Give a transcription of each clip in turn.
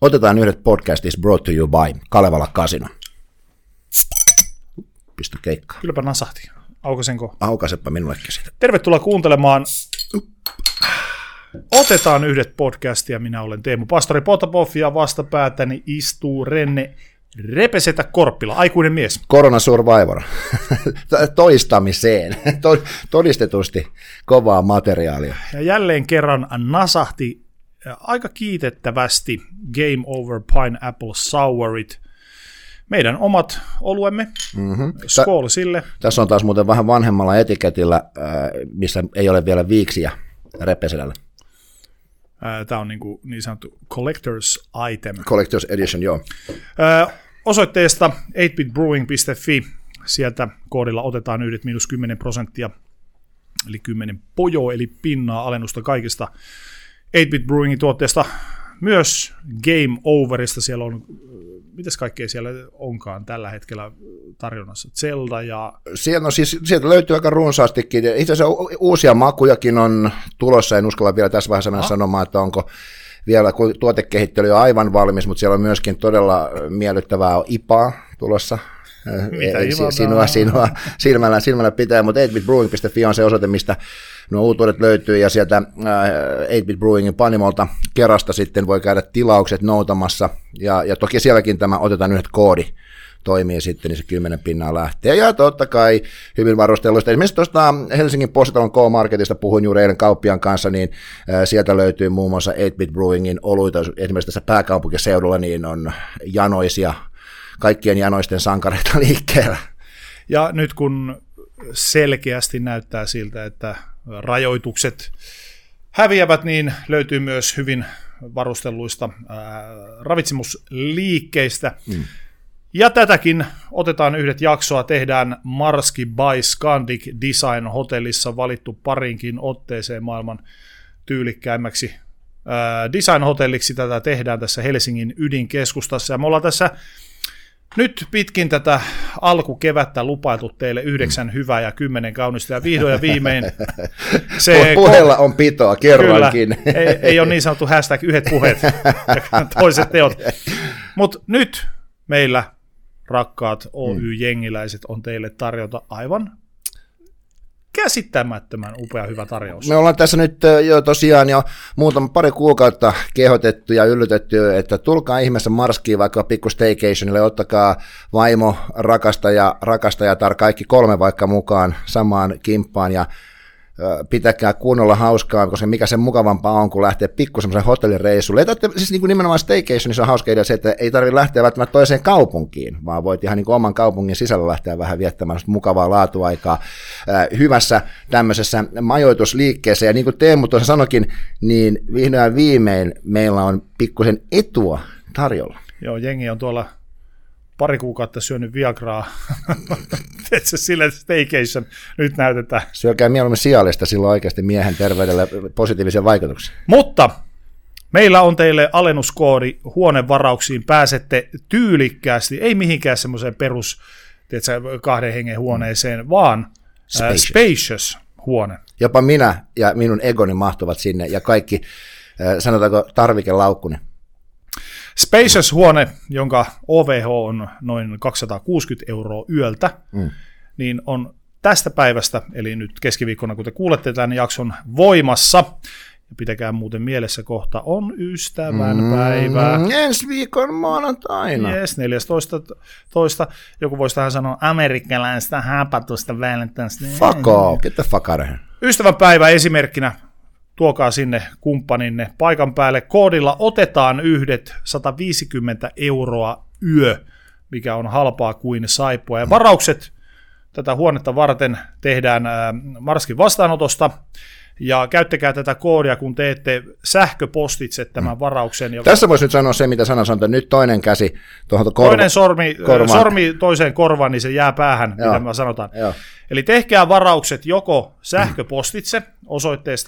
Otetaan yhdet podcast is brought to you by Kalevala Casino. Pistä keikkaa. Kylläpä nasahti. Aukaisenko? Aukaisepa minullekin sitä. Tervetuloa kuuntelemaan Otetaan yhdet podcastia. Minä olen Teemu Pastori Potapov ja vastapäätäni istuu Renne Repesetä Korppila, aikuinen mies. Corona Survivor. Toistamiseen. Todistetusti kovaa materiaalia. Ja jälleen kerran nasahti aika kiitettävästi Game Over Pineapple Sourit. Meidän omat oluemme. Skål sille. Tässä on taas muuten vähän vanhemmalla etiketillä, missä ei ole vielä viiksiä Repesedällä. Tämä on niin sanottu collector's item. Collector's edition, joo. Osoitteesta 8bitbrewing.fi. Sieltä koodilla otetaan yhdet -10%, eli 10 pojoa, eli pinnaa alennusta kaikista 8-bit Brewingin tuotteesta. Myös Game Overista siellä on, mitäs kaikkea siellä onkaan tällä hetkellä tarjonnassa? Zelda ja... Sieltä löytyy aika runsaastikin. Itse asiassa uusia makujakin on tulossa, en uskalla vielä tässä vaiheessa mennä sanomaan, että onko vielä, kun tuotekehittely on aivan valmis, mutta siellä on myöskin todella miellyttävää IPAa tulossa. Sinua silmällä pitää, mutta 8bitbrewing.fi on se osoite, mistä nuo uutuudet löytyy, ja sieltä 8bit Brewingin Panimolta kerrasta sitten voi käydä tilaukset noutamassa, ja toki sielläkin tämä otetaan yhdet koodi toimii sitten, niin se 10 pinnaa lähtee. Ja totta kai hyvin varustelluista. Esimerkiksi tuosta Helsingin Postitalon K-Marketista puhuin juuri eilen kauppiaan kanssa, niin sieltä löytyy muun muassa 8bit Brewingin oluita. Esimerkiksi tässä pääkaupunkiseudulla niin on janoisia, kaikkien janoisten sankareita liikkeellä. Ja nyt kun selkeästi näyttää siltä, että rajoitukset häviävät, niin löytyy myös hyvin varustelluista ravitsemusliikkeistä. Ja tätäkin otetaan yhdet jaksoa, tehdään Marski by Scandic Design Hotellissa, valittu parinkin otteeseen maailman tyylikkäimmäksi design-hotelliksi. Tätä tehdään tässä Helsingin ydinkeskustassa, ja me ollaan tässä nyt pitkin tätä alkukevättä lupailtu teille 9 hyvää ja 10 kaunista, ja vihdoin ja viimein puheella on pitoa, kerrankin. Kyllä, ei ole niin sanottu hashtag yhdet puheet ja toiset teot. Mutta nyt meillä, rakkaat Oy-jengiläiset, on teille tarjota aivan käsittämättömän upea hyvä tarjous. Me ollaan tässä nyt jo tosiaan pari kuukautta kehotettu ja yllytetty, että tulkaa ihmeessä Marskiin vaikka pikku staycationille, ottakaa vaimo, rakastajatar, kaikki 3 vaikka mukaan samaan kimppaan ja pitäkää kunnolla hauskaa, koska mikä sen mukavampaa on, kun lähtee pikku semmoisen hotellireissulle. Ei tarvitse, siis niin kuin nimenomaan staycationissa on hauska idea se, että ei tarvitse lähteä välttämättä toiseen kaupunkiin, vaan voit ihan niin kuin oman kaupungin sisällä lähteä vähän viettämään mukavaa laatuaikaa hyvässä tämmöisessä majoitusliikkeessä. Ja niin kuin Teemu tuossa sanoikin, niin vihdoin viimein meillä on pikkusen etua tarjolla. Joo, jengi on tuolla pari kuukautta syönyt Viagraa. Et se sille staycation nyt näytetään. Syökää mieluummin sijallista, silloin oikeasti miehen terveydelle positiivisia vaikutuksia. Mutta meillä on teille alennuskoodi huonevarauksiin. Pääsette tyylikkäästi, ei mihinkään semmoiseen perus 2 hengen huoneeseen, vaan spacious huone. Jopa minä ja minun egoni mahtuvat sinne ja kaikki, sanotaanko tarvikelaukkuni. Spacious-huone, jonka OVH on noin 260 € yöltä, niin on tästä päivästä, eli nyt keskiviikkona, kun te kuulette tämän jakson voimassa, ja pitäkää muuten mielessä kohta, on ystävänpäivä. Ensi viikon maanantaina. Yes, 14. Joku voisi tähän sanoa amerikkalaista häpätusta Valentine's. Fuck off, get the fuck out of here. Ystävänpäivä esimerkkinä. Tuokaa sinne kumppaninne paikan päälle. Koodilla otetaan yhdet 150 € yö, mikä on halpaa kuin saippua. Ja varaukset tätä huonetta varten tehdään Marskin vastaanotosta. Ja käyttäkää tätä koodia, kun teette sähköpostitse tämän varauksen. Tässä voisi nyt sanoa se, mitä sana sanoo, nyt toinen käsi tuohon toinen sormi toiseen korvaan, niin se jää päähän, mitä mä sanotaan. Joo. Eli tehkää varaukset joko sähköpostitse osoitteesta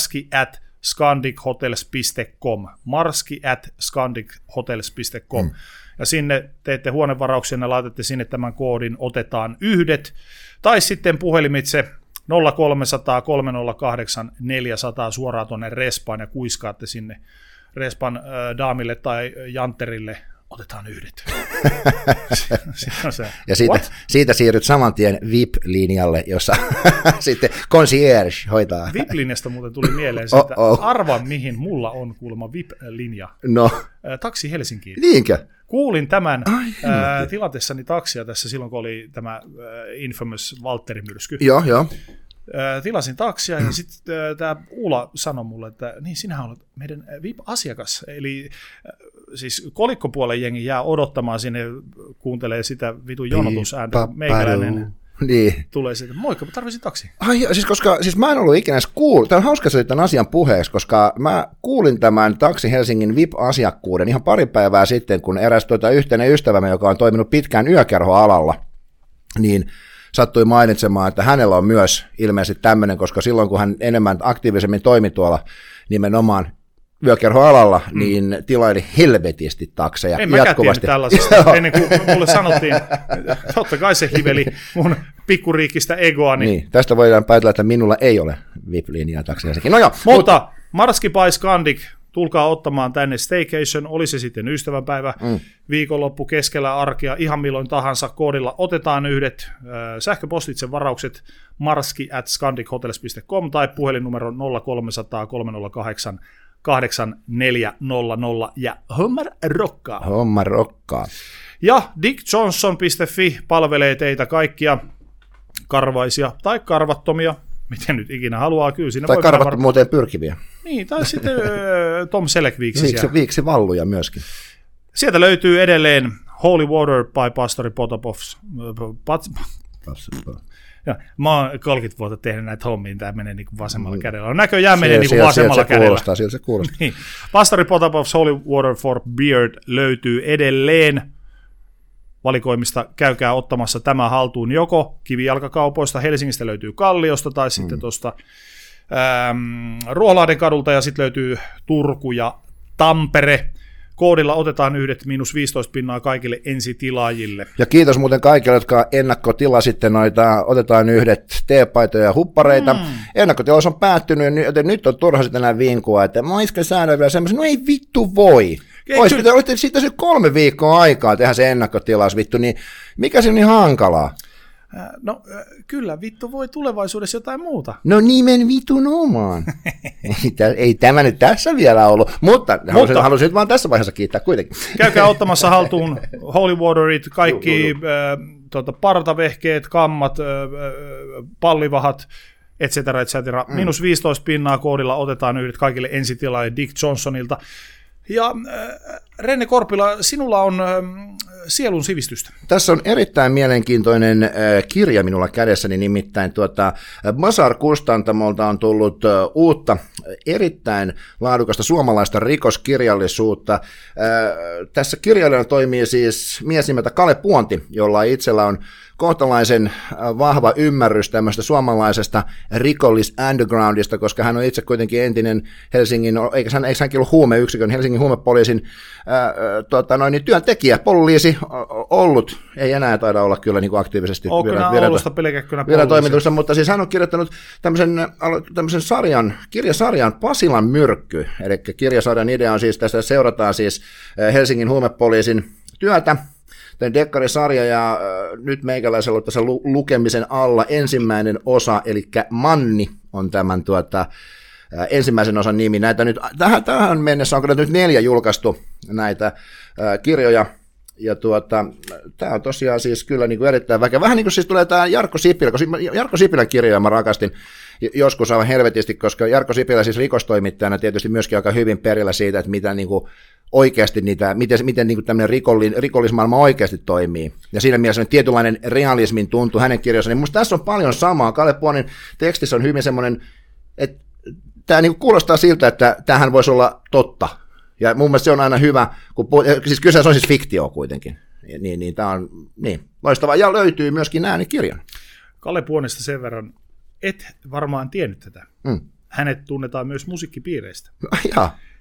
marski@scandichotels.com, marski@scandichotels.com, ja sinne teette huonevarauksen ja laitatte sinne tämän koodin, otetaan yhdet, tai sitten puhelimitse 0300 308 400 suoraan tuonne respaan ja kuiskaatte sinne Respan daamille tai jantterille, otetaan yhdet. Ja siitä siirryt saman tien VIP-linjalle, jossa sitten concierge hoitaa. VIP-linjasta muuten tuli mieleen se, että arva mihin mulla on kuulemma VIP-linja. No. Taksi Helsinkiin. Niinkö? Kuulin tämän tilatessani taksia tässä silloin, kun oli tämä infamous Valtteri-myrsky. Joo. Tilasin taksia ja sitten tämä Uula sanoi mulle, että niin sinähän olet meidän VIP-asiakas. Eli siis kolikkopuolen jengi jää odottamaan sinne, kuuntelee sitä vitun jonotusääntä. Meikäläinen niin. Tulee sitten, moikka, tarvitsin taksi. Siis mä en ollut ikinä edes kuullut, tämä on hauska se tämän asian puheeksi, koska mä kuulin tämän Taksi Helsingin VIP-asiakkuuden ihan pari päivää sitten, kun eräs yhteinen ystävämme, joka on toiminut pitkään yökerhoalalla, niin sattui mainitsemaan, että hänellä on myös ilmeisesti tämmöinen, koska silloin kun hän enemmän aktiivisemmin toimi tuolla nimenomaan yökerhoalalla, niin tilaili helvetisti takseja en jatkuvasti. En mäkään tiennyt tällaisesta, ennen kuin mulle sanottiin, totta kai se hiveli mun pikkuriikistä egoani. Niin, tästä voidaan päätellä, että minulla ei ole VIP-linjaa taksiasekin. No joo, mutta Marski by Scandic, tulkaa ottamaan tänne staycation, oli se sitten ystävänpäivä, viikonloppu keskellä arkea, ihan milloin tahansa, koodilla otetaan yhdet sähköpostitse varaukset marski@scandichotels.com tai puhelinnumero 0300 308 8400 ja homma rokkaa. Ja dickjohnson.fi palvelee teitä kaikkia karvaisia tai karvattomia, miten nyt ikinä haluaa, kyllä siinä tai karvattomuuteen pyrkiviä. Niin, tai sitten Tom Selleck-viiksisiä. Viiksivalluja myöskin. Sieltä löytyy edelleen Holy Water by Pastori Potapovs. Ja mä oon 30 vuotta tehnyt näitä hommia, tämä menee niin kuin vasemmalla kädellä. Näköjään menee niin kuin vasemmalla kädellä. Sieltä se kuulostaa. Niin. Pastori Potapovs Holy Water for Beard löytyy edelleen valikoimista. Käykää ottamassa tämä haltuun joko kivijalkakaupoista, Helsingistä löytyy Kalliosta tai sitten tuosta Ruoholahden kadulta ja sitten löytyy Turku ja Tampere. Koodilla otetaan yhdet -15% kaikille ensitilaajille. Ja kiitos muuten kaikille, jotka ennakkotilasitte noita, otetaan yhdet teepaitoja ja huppareita. Ennakkotilaus on päättynyt, joten nyt on turha sitten enää vinkua, että mä isken saada vielä semmoisen, no ei vittu voi. Olette siitä se 3 viikkoa aikaa tehdä se ennakkotilaus vittu, niin mikä se on niin hankalaa? No kyllä, vittu voi tulevaisuudessa jotain muuta. No nimen vitun omaan. ei tämä nyt tässä vielä ollut, mutta haluaisin nyt vaan tässä vaiheessa kiittää kuitenkin. Käykää ottamassa haltuun Holy Waterit, kaikki partavehkeet, kammat, pallivahat, etc. -15% koodilla otetaan yhdet kaikille ensitilaajille Dick Johnsonilta. Ja Renne Korpila, sinulla on sielun sivistystä. Tässä on erittäin mielenkiintoinen kirja minulla kädessäni, nimittäin Bazar Kustantamolta on tullut uutta, erittäin laadukasta suomalaista rikoskirjallisuutta. Tässä kirjailijana toimii siis mies nimeltä Kale Puonti, jolla itsellä on kohtalaisen vahva ymmärrys tämmöistä suomalaisesta rikollis-undergroundista, koska hän on itse kuitenkin entinen Helsingin, eikö hänkin ollut huumeyksikön, Helsingin huumepoliisin työntekijä, poliisi ollut, ei enää taida olla kyllä niin kuin aktiivisesti viratoimituksessa, mutta siis hän on kirjoittanut tämmöisen kirjasarjan Pasilan myrkky, eli kirjasarjan idea on siis, tässä seurataan siis Helsingin huumepoliisin työtä, tämän dekkarisarja, ja nyt meikäläisellä on tässä lukemisen alla ensimmäinen osa, eli Manni on tämän ensimmäisen osan nimi. Näitä nyt, tähän mennessä on kyllä nyt 4 julkaistu näitä kirjoja, ja tämä on tosiaan siis kyllä niin kuin erittäin väkeä. Vähän niin kuin siis tulee tämä Jarkko Sipilä, koska Jarkko Sipilän kirjoja mä rakastin joskus aivan helvetisti, koska Jarkko Sipilä siis rikostoimittajana tietysti myöskin aika hyvin perillä siitä, että mitä niin kuin oikeasti miten niin kuin tämmöinen rikollismaailma oikeasti toimii. Ja siinä mielessä tietynlainen realismin tuntuu hänen kirjoissaan. Niin musta tässä on paljon samaa. Kale Puonin tekstissä on hyvin semmoinen, että tämä niin kuin kuulostaa siltä, että tämähän voisi olla totta. Ja mun mielestä se on aina hyvä, siis kyllä se on siis fiktio kuitenkin. Niin tämä on loistavaa. Ja löytyy myöskin äänikirjan. Kale Puonista sen verran, et varmaan tiennyt tätä. Hänet tunnetaan myös musiikkipiireistä.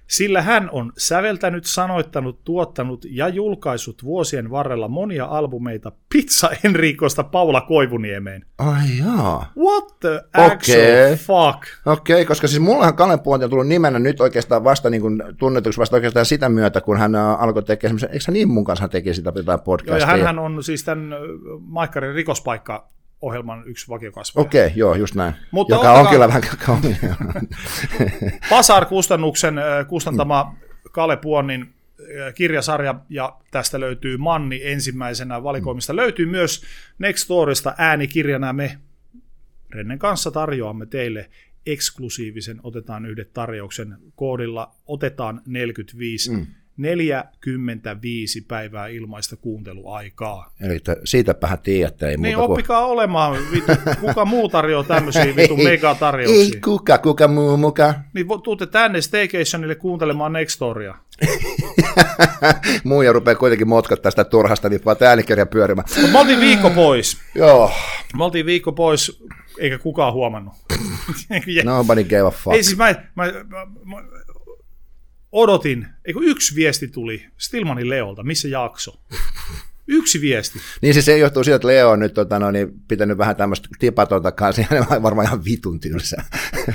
Sillä hän on säveltänyt, sanoittanut, tuottanut ja julkaissut vuosien varrella monia albumeita Pizza Enricosta Paula Koivuniemeen. Ai jaa. What the actual fuck? Okei, koska siis mullahan Kalen Puonti on tullut nimenä nyt oikeastaan vasta niin kuin tunnetuksi vasta oikeastaan sitä myötä, kun hän alkoi tekemään semmoisen, eikö hän niin mun kanssa teki sitä jotain podcastia? Joo, ja hänhän on siis tämän Maikkarin rikospaikka-ohjelman yksi vakiokasvaja. Okei, joo, just näin. Mutta joka on kyllä vähän kauniina. Pasar-kustannuksen kustantama Kale Puonnin kirjasarja, ja tästä löytyy Manni ensimmäisenä valikoimista. Löytyy myös Nextorista äänikirjana. Me Rennen kanssa tarjoamme teille eksklusiivisen Otetaan yhdet tarjouksen koodilla Otetaan 45. 45 päivää ilmaista kuunteluaikaa. Eli siitäpähän tiedätte. Ei niin muuta oppikaa olemaan. Kuka muu tarjoaa tämmöisiä vitun megatarjouksia? Ei kuka muu muka. Niin tuutte tänne Staycationille kuuntelemaan Nextoria. Muija rupeaa kuitenkin motkottaa sitä turhasta, niin vaan äänikirja pyörimään. Mutta me oltiin viikko pois. Joo. Me oltiin viikko pois, eikä kukaan huomannut. Nobody gave a fuck. Ei siis mä odotin, eikö yksi viesti tuli Stillmanin Leolta, missä jakso? Yksi viesti. Niin siis se johtuu siitä, että Leo on nyt pitänyt vähän tämmöistä tipatonta kanssa, ja on varmaan ihan vitun tylsää.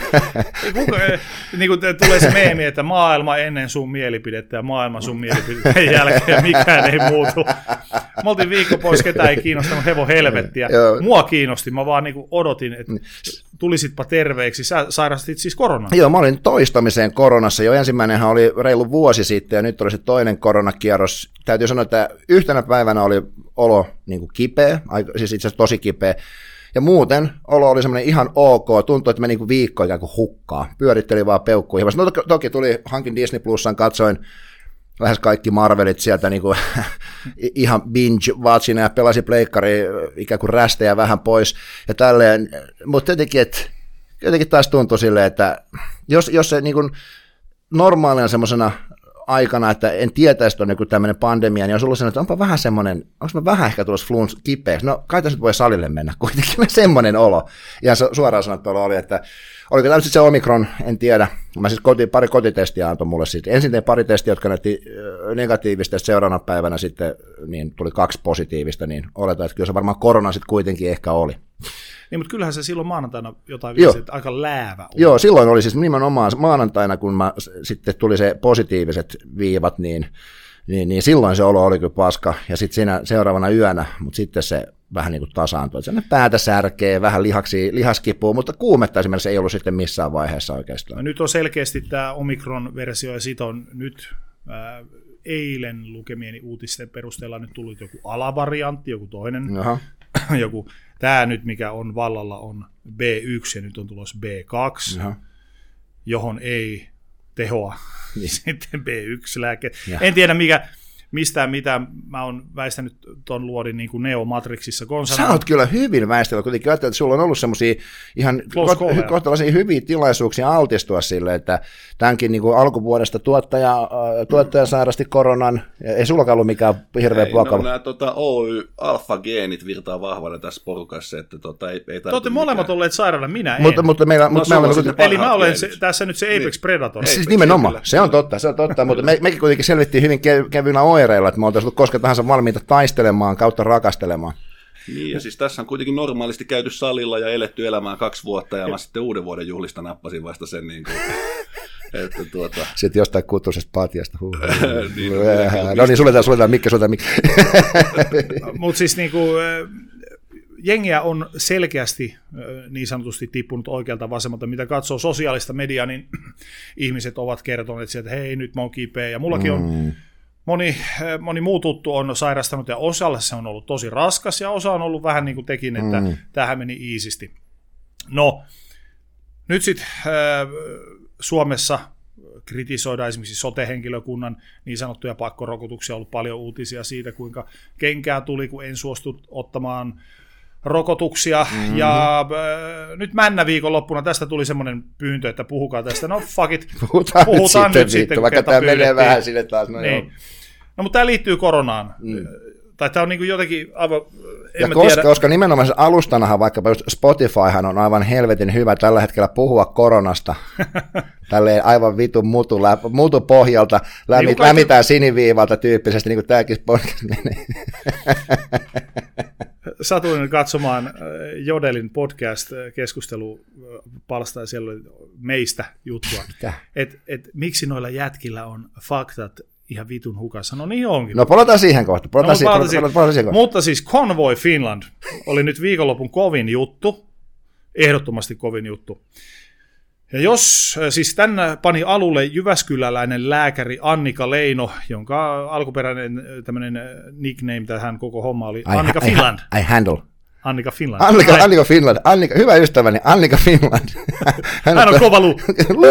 Niin kuin tulee se meemi, että maailma ennen sun mielipidettä ja maailma sun mielipidettä jälkeen, ja mikään ei muutu. Me oltiin viikko pois, ketään ei kiinnostanut hevon helvettiä. Mua kiinnosti, mä vaan niin kuin odotin, että tulisitpa terveeksi. Sä sairastit siis koronaa. Joo, mä olin toistamiseen koronassa. Jo ensimmäinenhän oli reilu vuosi sitten, ja nyt oli se toinen koronakierros. Täytyy sanoa, että yhtenä päivänä oli olo niin kuin kipeä, siis itse asiassa tosi kipeä. Ja muuten olo oli semmoinen ihan ok, tuntui, että meni niin kuin viikko ikään kuin hukkaa. Pyöritteli vaan peukkuihin. No, toki hankin Disney Plusan, katsoin lähes kaikki Marvelit sieltä niin kuin, ihan binge-watchina ja pelasi pleikkari ikään kuin rästejä vähän pois ja tälleen. Mutta jotenkin taas tuntui silleen, että jos se niin kuin normaalina semmoisena aikana, että en tietäisi, että on joku tämmöinen pandemia, niin olisi ollut sellainen, että onpa vähän semmoinen, onko mä vähän ehkä tulossa flunss kipeäksi? No kai tässä nyt voi salille mennä, kuitenkin semmoinen olo. Ihan suoraan sanottuna oli, että oliko tämä nyt sitten se Omikron, en tiedä. Mä siis pari kotitestiä antoi mulle sitten. Ensin tein pari testiä, jotka näytti negatiivista, ja seuraavana päivänä sitten niin tuli 2 positiivista, niin oletan, että kyllä se varmaan korona sitten kuitenkin ehkä oli. Niin, mutta kyllähän se silloin maanantaina jotain viesti, että aika läävä oli. Joo, silloin oli siis nimenomaan maanantaina, kun sitten tuli se positiiviset viivat, niin silloin se olo oli kyllä paska, ja sitten siinä seuraavana yönä, mutta sitten se vähän niin kuin tasaantui, että päätä särkee, vähän lihaskipua, mutta kuumetta esimerkiksi ei ollut sitten missään vaiheessa oikeastaan. No, nyt on selkeästi tämä Omikron-versio, ja siitä on nyt eilen lukemieni uutisten perusteella nyt tullut joku alavariantti, joku toinen, joku. Tämä nyt, mikä on vallalla, on B1 ja nyt on tulossa B2, johon ei tehoa sitten B1-lääke. En tiedä, mitä mä oon väistänyt ton luodin niin kuin Neo Matrixissa konsana. Sä oot kyllä hyvin väistänyt, kuitenkin ajattelin, että sulla on ollut semmoisia ihan kohtalaisia hyviä tilaisuuksia altistua sille, että tämänkin niin kuin alkuvuodesta tuottaja sairasti koronan, ei sullakaan ollut mikään hirveä vakava. Nämä Oy-alfa-geenit virtaa vahvana tässä porukassa, että ei Te olette molemmat olleet sairaana, minä en. Mutta eli mä olen tässä nyt se Apex Predator. Siis nimenomaan, se on totta, mutta mekin kuitenkin selvittiin hyvin kevyinä oireilla, että me oltaisiin ollut koska tahansa valmiita taistelemaan kautta rakastelemaan. Niin, ja siis tässä on kuitenkin normaalisti käyty salilla ja eletty elämää 2 vuotta, ja mä sitten uuden vuoden juhlista nappasin vasta sen, niin kuin, että Sitten jostain kutusesta patjasta. No niin, suljetaan mikki. Mutta siis niinku, jengiä on selkeästi niin sanotusti tippunut oikealta vasemmalta, mitä katsoo sosiaalista mediaa, niin ihmiset ovat kertoneet sieltä, että hei, nyt mä oon kipeä, ja mullakin on moni muu tuttu on sairastanut, ja osalle se on ollut tosi raskas, ja osa on ollut vähän niin kuin tekin, että tämähän meni iisisti. No, nyt sitten Suomessa kritisoidaan esimerkiksi sote-henkilökunnan niin sanottuja pakkorokotuksia, on ollut paljon uutisia siitä, kuinka kenkää tuli, kun en suostu ottamaan rokotuksia, ja nyt männä viikonloppuna tästä tuli semmoinen pyyntö, että puhukaa tästä, no fuck it, puhutaan nyt sitten vaikka tämä menee vähän sille taas. No, mutta tämä liittyy koronaan. Tai tämä on niin kuin jotenkin aivan, koska nimenomaan se alustanahan, vaikkapa just Spotifyhan on aivan helvetin hyvä tällä hetkellä puhua koronasta. Tälleen aivan vitun mutu pohjalta, lämmitään siniviivalta tyyppisesti, niin kuin tämäkin podcast menee. Satuin katsomaan Jodelin podcast-keskustelupalsta, ja siellä oli meistä juttua. Et miksi noilla jätkillä on faktat ihan vitun hukassa? No niin onkin. No palataan siihen kohta. Mutta siis Convoy Finland oli nyt viikonlopun kovin juttu, ehdottomasti kovin juttu. Ja jos siis tänne pani alulle jyväskyläläinen lääkäri Annika Leino, jonka alkuperäinen tämmöinen nickname tähän koko homma oli Annika Finland. I handle. Annika Finland. Annika Finland. Hyvä ystäväni, Annika Finland. Hän on kova luu.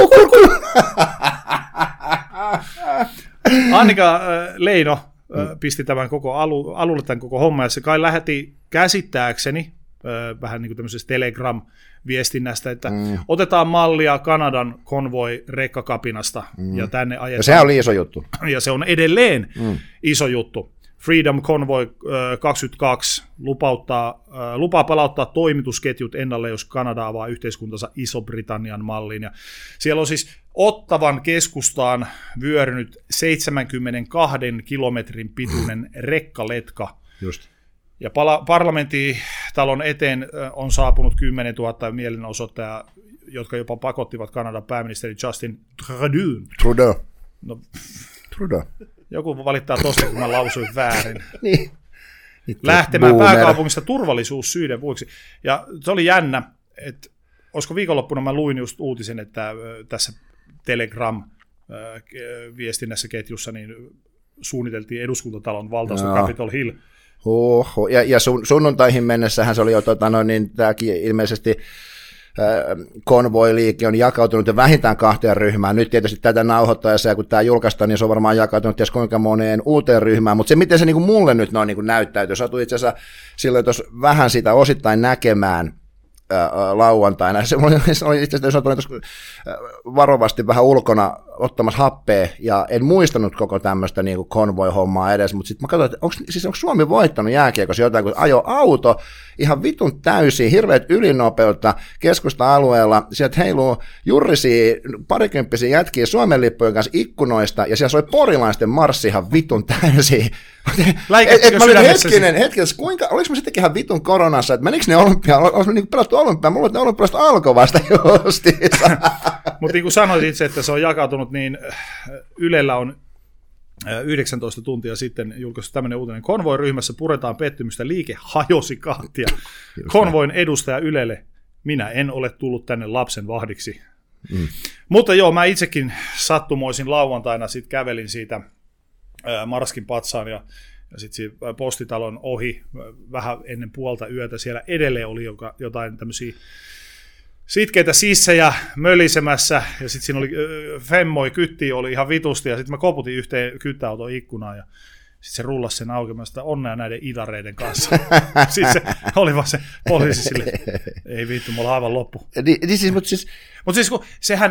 Annika Leino pisti tämän koko alulle tämän koko homman, ja se kai lähetti käsittääkseni vähän niin kuin tämmöisestä Telegram-viestinnästä, että otetaan mallia Kanadan Convoy-rekkakapinasta ja tänne ajetaan. Ja se oli iso juttu. Ja se on edelleen iso juttu. Freedom Convoy 22 lupaa palauttaa toimitusketjut ennalle, jos Kanada avaa yhteiskuntansa Iso-Britannian malliin. Ja siellä on siis Ottavan keskustaan vyörynyt 72 kilometrin pituinen rekkaletka. Just. Ja parlamenttitalon eteen on saapunut 10 000 mielenosoittajaa, jotka jopa pakottivat Kanadan pääministeri Justin Trudeau. No, Trudeau. Joku valittaa tosta, kun mä lausuin väärin. Niin. Lähtemään pääkaupungista turvallisuussyiden vuoksi. Ja se oli jännä, että olisiko viikonloppuna mä luin just uutisen, että tässä Telegram-viestinnässä ketjussa niin suunniteltiin eduskuntatalon valtausta Capitol Hill. Ja sunnuntaihin mennessähän se oli jo, niin tämäkin ilmeisesti Convoy-liike on jakautunut jo vähintään 2 ryhmään. Nyt tietysti tätä nauhoittaessa, ja kun tämä julkaistaan, niin se on varmaan jakautunut ties kuinka moneen uuteen ryhmään, mutta se miten se niin kuin mulle nyt noin niin kuin näyttäytyy, satuin itse asiassa silloin tuossa vähän sitä osittain näkemään lauantaina. Se oli itse asiassa varovasti vähän ulkona ottamassa happea, ja en muistanut koko tämmöistä niin kuin Convoy-hommaa edes, mutta sitten mä katsoin, että onko Suomi voittanut jääkiekossa jotain, kun ajo auto ihan vitun täysiä, hirveät ylinopeutta keskusta-alueella, sieltä heiluu jurrisia, parikymppisiä jätkiä Suomen lippujen kanssa ikkunoista, ja siellä soi porilaisten marssi ihan vitun täysiä. Läikättekö sydämessäsi? Hetkinen, oliko mä sittenkin ihan vitun koronassa, että menikö ne olisi niin pelattu olympiaa, mulla ne olympialaiset alkoi vasta justiinsa. Mutta niin kuin sanoit itse, että se on jakautunut, niin Ylellä on 19 tuntia sitten julkaistu tämmöinen uutinen. Convoy-ryhmässä puretaan pettymystä, liike hajosi kahtia. Convoyn edustaja Ylelle, minä en ole tullut tänne lapsen vahdiksi. Mutta joo, mä itsekin sattumoisin lauantaina sitten kävelin siitä Marskin patsaan ja sitten postitalon ohi vähän ennen puolta yötä. Siellä edelleen oli jotain tämmöisiä sitkeitä sissejä mölisemässä, ja sitten siinä oli femmoi kyttiä, oli ihan vitusti, ja sitten mä koputin yhteen kyttäauton ikkunaan, ja sitten se rullasi sen aukemasta, onnea näiden idareiden kanssa. Sitten se oli vaan se poliisi silleen, ei vittu, mulla on aivan loppu. Mutta siis kun sehän,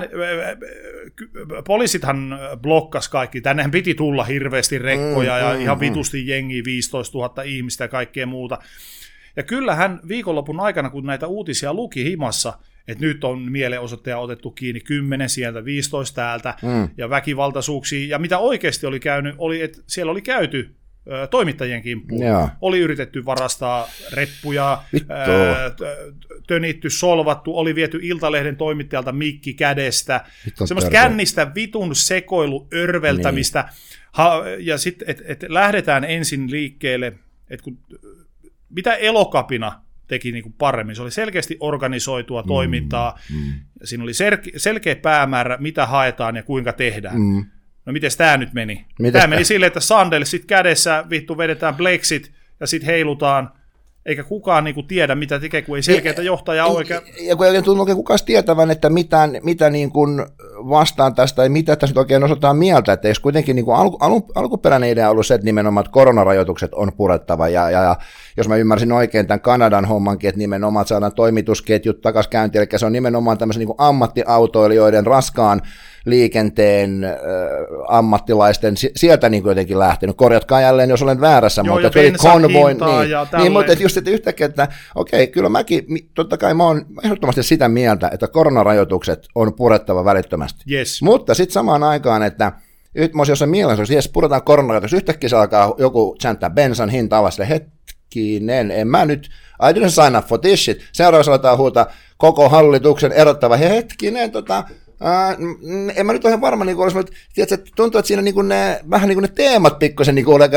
poliisithan blokkas kaikki, tännehän piti tulla hirveästi rekkoja, ja ihan vitusti jengiä, 15 000 ihmistä ja kaikkea muuta. Ja kyllähän viikonlopun aikana, kun näitä uutisia luki himassa, että nyt on mielenosoittaja otettu kiinni 10 sieltä, 15 täältä, ja väkivaltaisuuksia, ja mitä oikeasti oli käynyt, oli, että siellä oli käyty toimittajien kimppuun. Oli yritetty varastaa reppuja, tönitty, solvattu, oli viety Iltalehden toimittajalta mikki kädestä, semmoista kännistä vitun sekoiluörveltämistä, ja sitten, että lähdetään ensin liikkeelle, että kun mitä Elokapina teki niin kuin paremmin. Se oli selkeästi organisoitua toimintaa. Siinä oli selkeä päämäärä, mitä haetaan ja kuinka tehdään. No miten tämä nyt meni? Tämä meni silleen, että Sandel sitten kädessä vittu vedetään bleksit ja sitten heilutaan, eikä kukaan niinku tiedä, mitä tekee, kun ei selkeätä johtajaa ole. Ja kun ei tunnu oikein kukaan tietävän, että mitä niin kuin vastaan tästä, tai mitä tässä nyt oikein osataan mieltä, että eikö kuitenkin niin kuin alkuperäinen idea ollut se, että nimenomaan että koronarajoitukset on purettava, ja jos mä ymmärsin oikein tämän Kanadan hommankin, että nimenomaan saadaan toimitusketjut takaisin käyntiin, eli se on nimenomaan tämmöisen niin kuin ammattiautoilijoiden raskaan liikenteen ammattilaisten sieltä niin kuin jotenkin lähtenyt. Korjatkaa jälleen, jos olen väärässä, joo, mutta ja konvoi, niin, mutta just että yhtäkkiä, että okei, kyllä mäkin, totta kai mä oon ehdottomasti sitä mieltä, että koronarajoitukset on purettava välittömästi. Yes. Mutta sitten samaan aikaan, että jos on mielensuus, jes, puretaan koronarajoitukset, yhtäkkiä se alkaa joku chanttää bensan hinta alas, hetkinen, en mä nyt, I didn't sign up for this shit. Seuraavaksi aletaan huutaa koko hallituksen erottava, hetkinen, en mä nyt ole ihan varma, niin kuin, tiedätkö, tuntuu, että siinä niin kuin vähän niin kuin ne teemat pikkusen niin kuin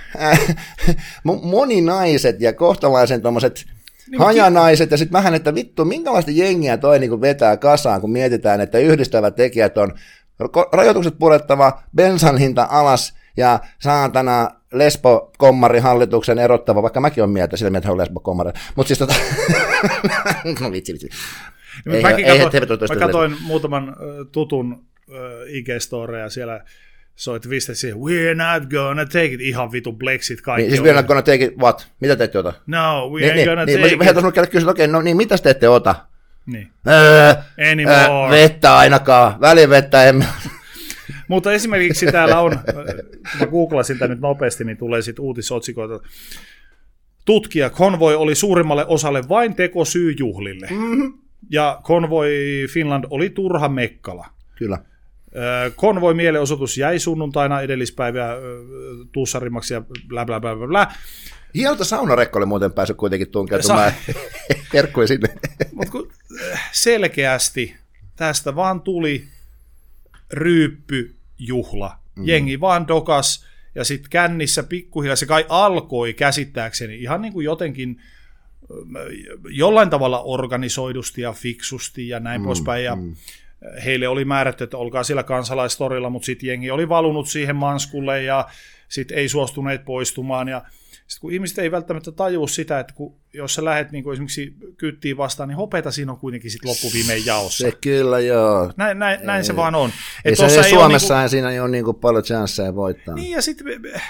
moninaiset ja kohtalaisen tuommoiset niin, hajanaiset, ja sitten vähän, että vittu, minkälaista jengiä toi niin kuin vetää kasaan, kun mietitään, että yhdistävät tekijät on rajoitukset purettava, bensan hinta alas, ja saatana lesbo-kommari hallituksen erottava, vaikka mäkin olen mieltä, sillä mieltä on lesbo-kommari, mutta siis no vitsi. Mä katsoin muutaman tutun IG-storeja siellä soit vistet siihen, we're not gonna take it, ihan vitu blexit kaikki. Niin, siis we're not gonna take it, what? Mitä te ette ota? No, we ain't gonna take it. He taas käydä kysyä, okei, no niin, mitä te ette ota? Niin. Anymore. Vettä ainakaan, välivettä emme. Mutta esimerkiksi täällä on, kun mä googlasin tämän nyt nopeasti, niin tulee sitten uutisotsikoita. Tutkija, konvoi oli suurimmalle osalle vain tekosyy juhlille. Mm-hmm. Ja Konvoi Finland oli turha mekkala. Kyllä. Konvoi mielenosoitus jäi sunnuntaina edellispäivää tuussarimmaksi ja blä blä blä blä. Hienolta saunarekkoille muuten päässyt kuitenkin tunkeutumaan. Terkkuja sinne. Mutta selkeästi tästä vaan tuli ryyppyjuhla. Jengi vaan dokas ja sitten kännissä pikkuhiljaa se kai alkoi käsittääkseni ihan niin kuin jotenkin jollain tavalla organisoidusti ja fiksusti ja näin poispäin. Ja heille oli määrätty, että olkaa siellä kansalaistorilla, mutta sitten jengi oli valunut siihen manskulle ja sitten ei suostuneet poistumaan. Ja sitten kun ihmiset ei välttämättä tajua sitä, että jos sä lähdet niin esimerkiksi kyyttiin vastaan, niin hopeata siinä on kuitenkin sitten loppuviimein jaossa. Se kyllä, joo. Näin se vaan on. Ei se Suomessa niin siinä ei ole niin paljon chansseja voittaa. Niin ja sitten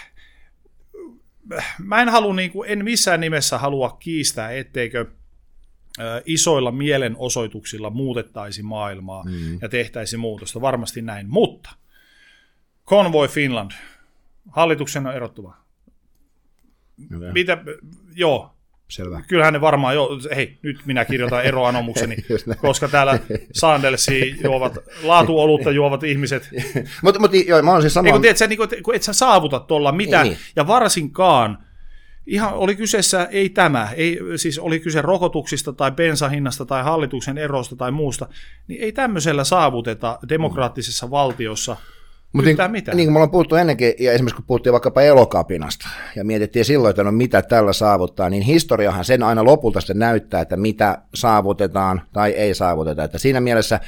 mä en missään nimessä halua kiistää, etteikö isoilla mielenosoituksilla muutettaisi maailmaa ja tehtäisi muutosta. Varmasti näin, mutta Konvoi Finland, hallituksen on erottuva. Okay. Mitä, joo. Selvä. Kyllähän ne varmaan hei, nyt minä kirjoitan eroanomukseni, koska täällä Sandelsia juovat, laatuolutta juovat ihmiset. Mutta joo, mä oon siis samaa. Kun et sä saavuta tuolla mitään, niin. Ja varsinkaan, ihan oli kyseessä, siis oli kyse rokotuksista tai bensahinnasta tai hallituksen erosta tai muusta, niin ei tämmöisellä saavuteta demokraattisessa valtiossa yhtään mitään. Niin kuin me ollaan puhuttu ennenkin, ja esimerkiksi kun puhuttiin vaikkapa Elokapinasta, ja mietittiin silloin, että no mitä tällä saavuttaa, niin historiahan sen aina lopulta sitten näyttää, että mitä saavutetaan tai ei saavuteta. Että siinä mielessä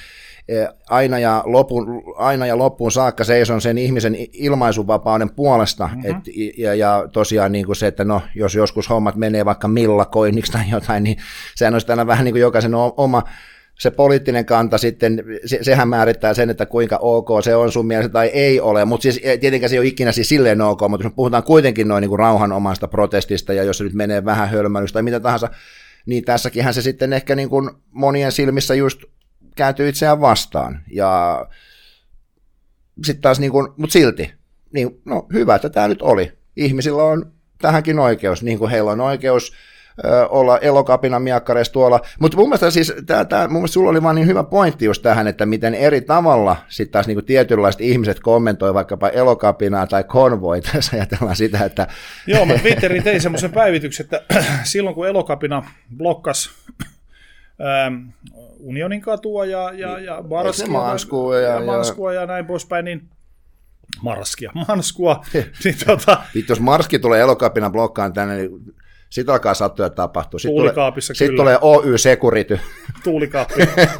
aina ja loppuun saakka seison sen ihmisen ilmaisuvapauden puolesta, ja tosiaan niin kuin se, että no, jos joskus hommat menee vaikka millakoinniksi tai jotain, niin sehän on aina vähän niin kuin jokaisen oma se poliittinen kanta sitten, sehän määrittää sen, että kuinka ok se on sun mielestä tai ei ole, mutta siis tietenkään se ei ole ikinä siis silleen ok, mutta jos me puhutaan kuitenkin noin niin kuin rauhanomaista protestista, ja jos se nyt menee vähän hölmöilystä tai mitä tahansa, niin tässäkinhän se sitten ehkä niin kuin monien silmissä just kääntyy itseään vastaan, ja sitten taas niin kuin, mutta silti, niin no hyvä, että tämä nyt oli. Ihmisillä on tähänkin oikeus, niin kuin heillä on oikeus olla Elokapinan miakkareissa tuolla, mutta mun mielestä siis mun mielestä sulla oli vaan niin hyvä pointti just tähän, että miten eri tavalla sitten taas niinku tietynlaiset ihmiset kommentoi vaikkapa Elokapinaa tai konvoita, jos ajatellaan sitä, että joo, mä Twitterin tein semmoisen päivityksen, että silloin kun Elokapina blokkasi Unionin katua ja Marskua ja näin poispäin, niin Manskua. Niin vittu, jos Marski tulee Elokapina blokkaan tänne, niin sitten alkaa sattua ja tapahtua. Sitten tulee Oy Security. Tuulikaappi.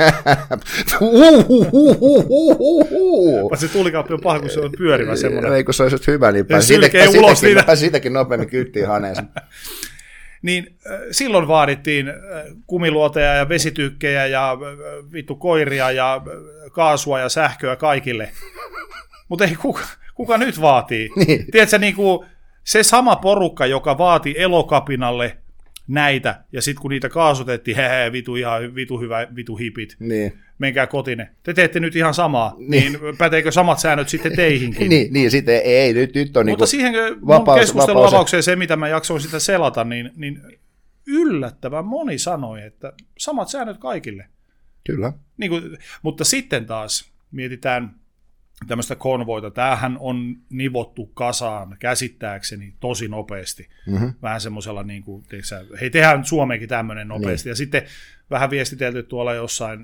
Se tuulikaappi on paha, kun se on pyörivä semmoinen. Ei, kun se olisi hyvä, niin pääsi siitäkin nopeammin kyttiin haneeseen. Niin silloin vaadittiin kumiluoteja ja vesityykkejä ja vittu koiria ja kaasua ja sähköä kaikille. Mutta ei kuka nyt vaatii. Niin. Tiedätkö, niin kuin se sama porukka, joka vaati Elokapinalle näitä, ja sitten kun niitä kaasutettiin, vitu ihan vitu hyvä, vitu hipit, niin. Menkää kotine. Te teette nyt ihan samaa, niin päteekö samat säännöt sitten teihinkin? niin sitten ei, nyt on mutta siihen keskustelun avaukseen se, mitä mä jaksoin sitä selata, niin yllättävän moni sanoi, että samat säännöt kaikille. Kyllä. Niin kuin, mutta sitten taas mietitään tämmöistä konvoita. Tämähän on nivottu kasaan käsittääkseni tosi nopeasti. Mm-hmm. Vähän semmoisella, niin kuin, hei tehdään Suomeenkin tämmöinen nopeasti. Niin. Ja sitten vähän viestitelty tuolla jossain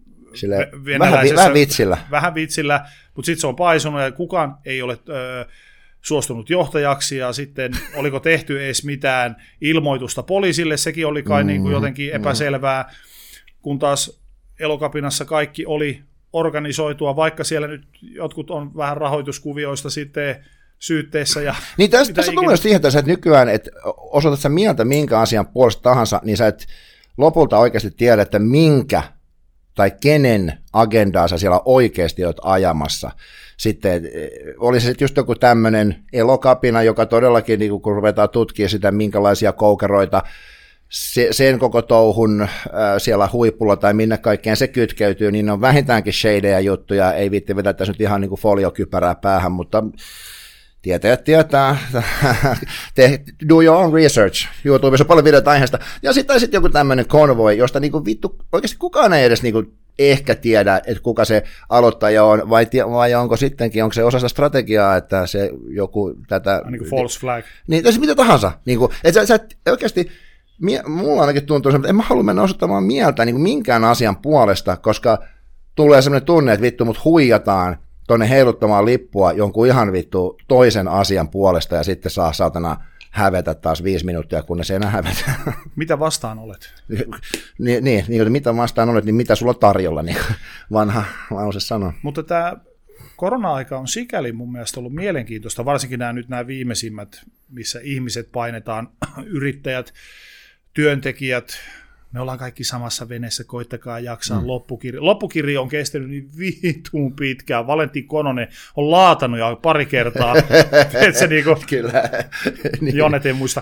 vähän vitsillä, mutta sitten se on paisunut ja kukaan ei ole suostunut johtajaksi ja sitten oliko tehty edes mitään ilmoitusta poliisille, sekin oli kai niin kuin jotenkin epäselvää, kun taas Elokapinassa kaikki oli organisoitua, vaikka siellä nyt jotkut on vähän rahoituskuvioista sitten syytteessä. Ja niin tässä tulee siihen, että nykyään, että osoitat sä mieltä minkä asian puolesta tahansa, niin sä et lopulta oikeasti tiedä, että minkä tai kenen agendaa sä siellä oikeasti olet ajamassa. Sitten oli se sitten just joku tämmöinen Elokapina, joka todellakin, niin kun ruvetaan tutkimaan sitä, minkälaisia koukeroita sen koko touhun siellä huipulla tai minne kaikkeen se kytkeytyy, niin on vähintäänkin shadeja juttuja, ei viitti vetää tässä nyt ihan niin kuin foliokypärää päähän, mutta tietäjät tietää, do your own research, YouTubessa on paljon videoita aiheesta, ja sitten joku tämmöinen konvoi, josta niinku vittu, oikeasti kukaan ei edes niinku ehkä tiedä, että kuka se aloittaja on, vai onko sittenkin, onko se osa sitä strategiaa, että se joku tätä niin kuin false flag. Niin, tai mitä tahansa, niinku, että sä oikeasti, mulla ainakin tuntuu, että en mä halua mennä osoittamaan mieltä niin kuin minkään asian puolesta, koska tulee semmoinen tunne, että vittu mut huijataan tuonne heiluttamaan lippua jonkun ihan vittu toisen asian puolesta ja sitten saa saatana hävetä taas 5 minuuttia, kunnes ei enää hävetä. Mitä vastaan olet? niin, mitä vastaan olet, niin mitä sulla on tarjolla, niin vanha lause sanoo. Mutta tämä korona-aika on sikäli mun mielestä ollut mielenkiintoista, varsinkin nämä viimeisimmät, missä ihmiset painetaan, yrittäjät, työntekijät, me ollaan kaikki samassa veneessä, koittakaa jaksaa loppukirja. Loppukirja on kestänyt niin vittuun pitkään. Valentin Kononen on laatanut jo pari kertaa. Se niinku, kyllä. Niin. Jonnet ei muista.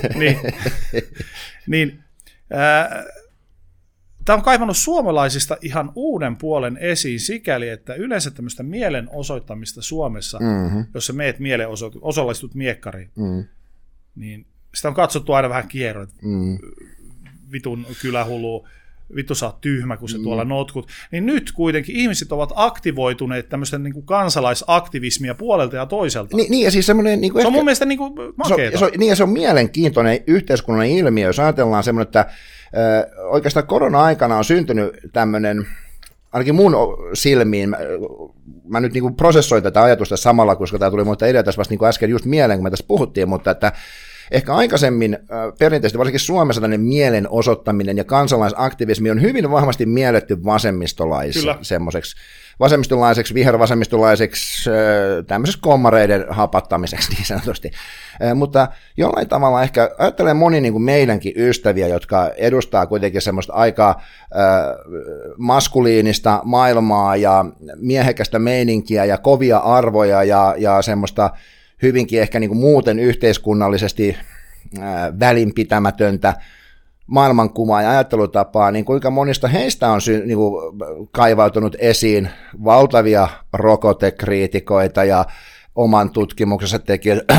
Tämä on kaivannut suomalaisista ihan uuden puolen esiin sikäli, että yleensä tämmöistä mielenosoittamista Suomessa, jos sä meet osallistut miekkariin, niin sitä on katsottu aina vähän kierroin. Vitun kylähullu, vittu sä oot tyhmä, kun se tuolla notkut. Niin nyt kuitenkin ihmiset ovat aktivoituneet tämmöisten niin kuin kansalaisaktivismia puolelta ja toiselta. Niin ja siis semmoinen... Niin kuin se on mun mielestä niin kuin makeeta. Niin ja se on mielenkiintoinen yhteiskunnallinen ilmiö, jos ajatellaan semmoinen, että oikeastaan korona-aikana on syntynyt tämmöinen, ainakin mun silmiin, mä nyt niin kuin prosessoin tätä ajatusta samalla, koska tämä tuli muita ideoita tässä vasta niin kuin äsken just mieleen, kun me tässä puhuttiin, mutta että ehkä aikaisemmin perinteisesti, varsinkin Suomessa, tämmöinen mielenosoittaminen ja kansalaisaktivismi on hyvin vahvasti mielletty vasemmistolaiseksi, vihervasemmistolaiseksi, tämmöiseksi kommareiden hapattamiseksi niin sanotusti. Mutta jollain tavalla ehkä ajattelee moni niin kuin meidänkin ystäviä, jotka edustaa kuitenkin semmoista aika maskuliinista maailmaa ja miehekästä meininkiä ja kovia arvoja ja semmoista hyvinkin ehkä niin kuin muuten yhteiskunnallisesti välinpitämätöntä maailmankuvaa ja ajattelutapaa, niin kuinka monista heistä on niin kuin kaivautunut esiin valtavia rokotekriitikoita ja oman tutkimuksensa tekijöitä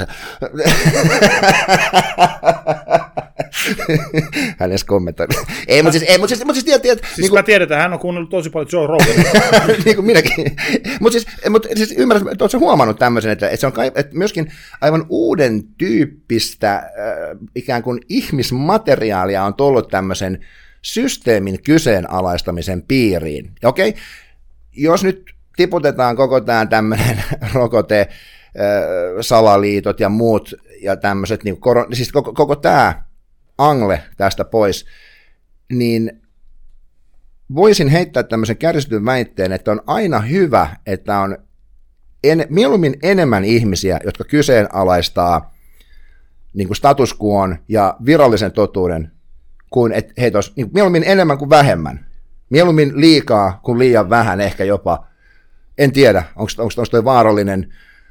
hän edes kommentoi. Mutta siis tiedät... Siis mä tiedän, että hän on kuunnellut tosi paljon Joe Rogania. Niin kuin minäkin. Mutta siis ymmärrät, että oletko huomannut tämmöisen, että se on että myöskin aivan uuden tyyppistä ikään kuin ihmismateriaalia on tullut tämmöisen systeemin kyseenalaistamisen piiriin. Okei, jos nyt tiputetaan koko tämä tämmöinen rokote, salaliitot ja muut ja tämmöiset, niin siis koko tämä angle tästä pois, niin voisin heittää tämmöisen kärjistetyn väitteen, että on aina hyvä, että on mieluummin enemmän ihmisiä, jotka kyseenalaistaa niin kuin status quoon ja virallisen totuuden, kuin että heitä olisi niin mieluummin enemmän kuin vähemmän. Mieluummin liikaa kuin liian vähän ehkä jopa. En tiedä, onko toi vaarallinen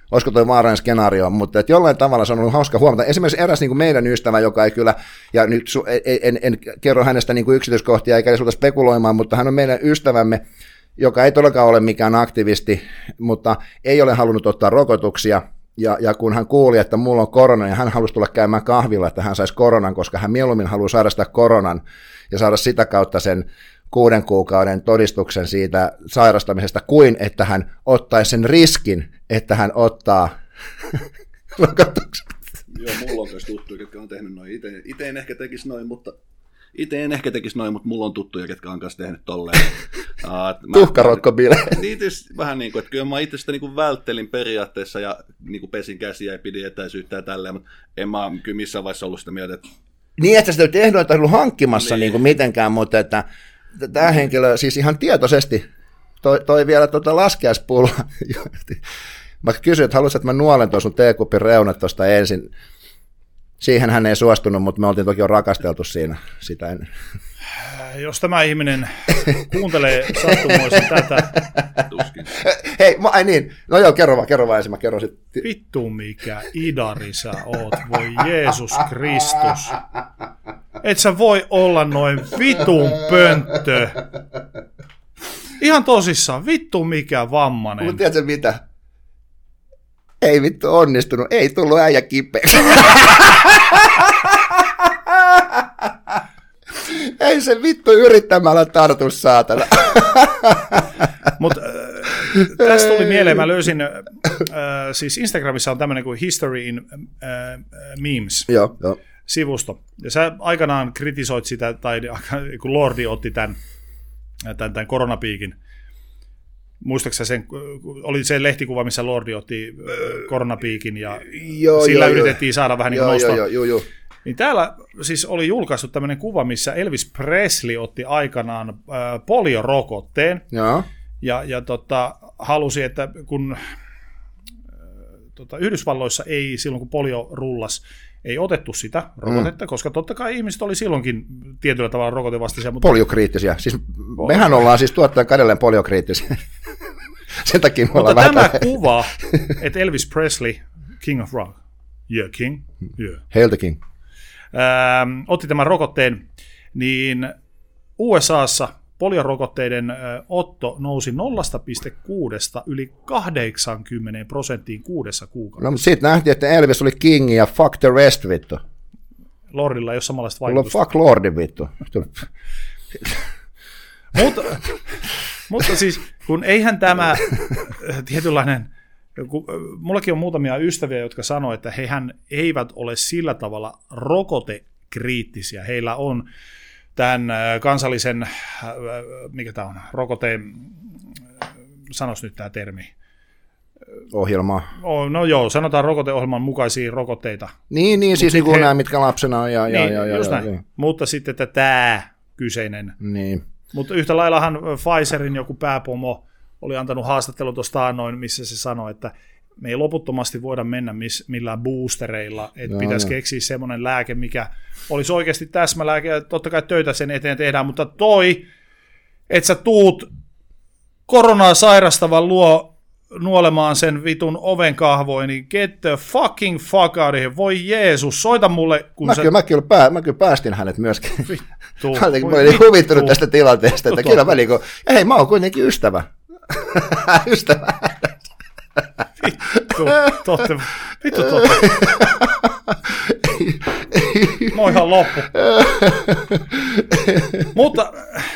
olisiko toi vaarallinen skenaario, mutta että jollain tavalla se on ollut hauska huomata. Esimerkiksi eräs niin kuin meidän ystävä, joka ei kyllä, ja nyt en kerro hänestä niin kuin yksityiskohtia eikä sulta spekuloimaan, mutta hän on meidän ystävämme, joka ei todellakaan ole mikään aktivisti, mutta ei ole halunnut ottaa rokotuksia, ja kun hän kuuli, että mulla on korona, ja hän halusi tulla käymään kahvilla, että hän saisi koronan, koska hän mieluummin haluaa saada sitä koronan, ja saada sitä kautta sen 6 kuukauden todistuksen siitä sairastamisesta, kuin että hän ottaisi sen riskin, että hän ottaa rokotukset. Joo, mulla on myös tuttuja, jotka on tehnyt noin. Itse en ehkä tekisi noin, mutta mulla on tuttuja, ketkä on kanssa tehnyt tolleen. Tuhkarokkobileet. Niin, vähän niin kuin, että kyllä mä itse sitä niin kuin välttelin periaatteessa ja niin kuin pesin käsiä ja pidin etäisyyttä ja tälleen, mutta en mä kyllä missään vaiheessa ollut sitä mieltä, että... Niin, että sitä ei ehdoita ollut hankkimassa niin kuin mitenkään, mutta että tämä henkilö siis ihan tietoisesti toi vielä laskiaispulloa. Mä kysyin, että haluaisit, että mä nuolen tuon sun teekupin reunat tuosta ensin. Siihen hän ei suostunut, mutta me oltiin toki jo rakasteltu siinä sitä ennen. Jos tämä ihminen kuuntelee sattumoissa tätä... Tuskin. Hei, niin. No joo, kerro vaan ensin, mä kerron sitten. Vittu mikä idari sä oot, voi Jeesus Kristus. Et sä voi olla noin vitun pönttö. Ihan tosissaan, vittu mikä vammanen. Mutta tiedätkö mitä? Ei vittu onnistunut, ei tullut äijä kipeäksi. Ei se vittu yrittämällä tartu, saatana. Mutta tästä tuli mieleen, mä löysin, siis Instagramissa on tämmöinen kuin History in Memes sivusto. Ja sä aikanaan kritisoit sitä, tai kun Lordi otti tämän koronapiikin. Muistaaksä sen, oli se lehtikuva, missä Lordi otti koronapiikin ja sillä yritettiin saada vähän niin kuin nostoa. Joo. Niin täällä siis oli julkaistu tämmöinen kuva, missä Elvis Presley otti aikanaan poliorokotteen ja halusi, että kun Yhdysvalloissa ei silloin, kun polio rullas, ei otettu sitä rokotetta, koska totta kai ihmiset oli silloinkin tietyllä tavalla rokotevastaisia. Mutta... Poliokriittisiä. Siis mehän ollaan siis tuottajan edelleen poliokriittisiä. Sen takia me ollaan mutta tämä kuva, että Elvis Presley, King of Rock, yeah, King, yeah. Hail the King. Otti tämän rokotteen, niin USAssa poliorokotteiden otto nousi 0,6 yli 80% 6 kuukaudessa. No, mutta siitä nähtiin, että Elvis oli king ja fuck the rest, vittu. Lordilla ei ole samanlaista vaikutusta. Fuck Lordi, vittu. mutta siis, kun eihän tämä tietynlainen... Mullakin on muutamia ystäviä, jotka sanoo, että hehän eivät ole sillä tavalla rokotekriittisiä. Heillä on tämän kansallisen, mikä tämä on, sanois nyt tämä termi. Ohjelma. No joo, sanotaan rokoteohjelman mukaisia rokotteita. Niin siis niin kuin nämä, mitkä lapsena on. Just näin. Mutta sitten että tämä kyseinen. Niin. Mutta yhtä laillahan Pfizerin joku pääpomo oli antanut haastattelu tuosta taannoin, missä se sanoi, että me ei loputtomasti voida mennä millään boostereilla, että pitäisi keksiä semmoinen lääke, mikä olisi oikeasti täsmälääke, ja totta kai töitä sen eteen tehdään, mutta että sä tuut koronaa sairastavan luo nuolemaan sen vitun ovenkahvoin, niin get the fucking fuck out of here. Voi Jeesus, soita mulle. Kun mä kyllä päästin hänet myöskin. Vittu. Mä olin huvittunut tästä tilanteesta, että kyllä väliin, kun hei, mä oon kuitenkin ystävä. Ystävä. Vittu totta. Mä oon ihan loppu. Mutta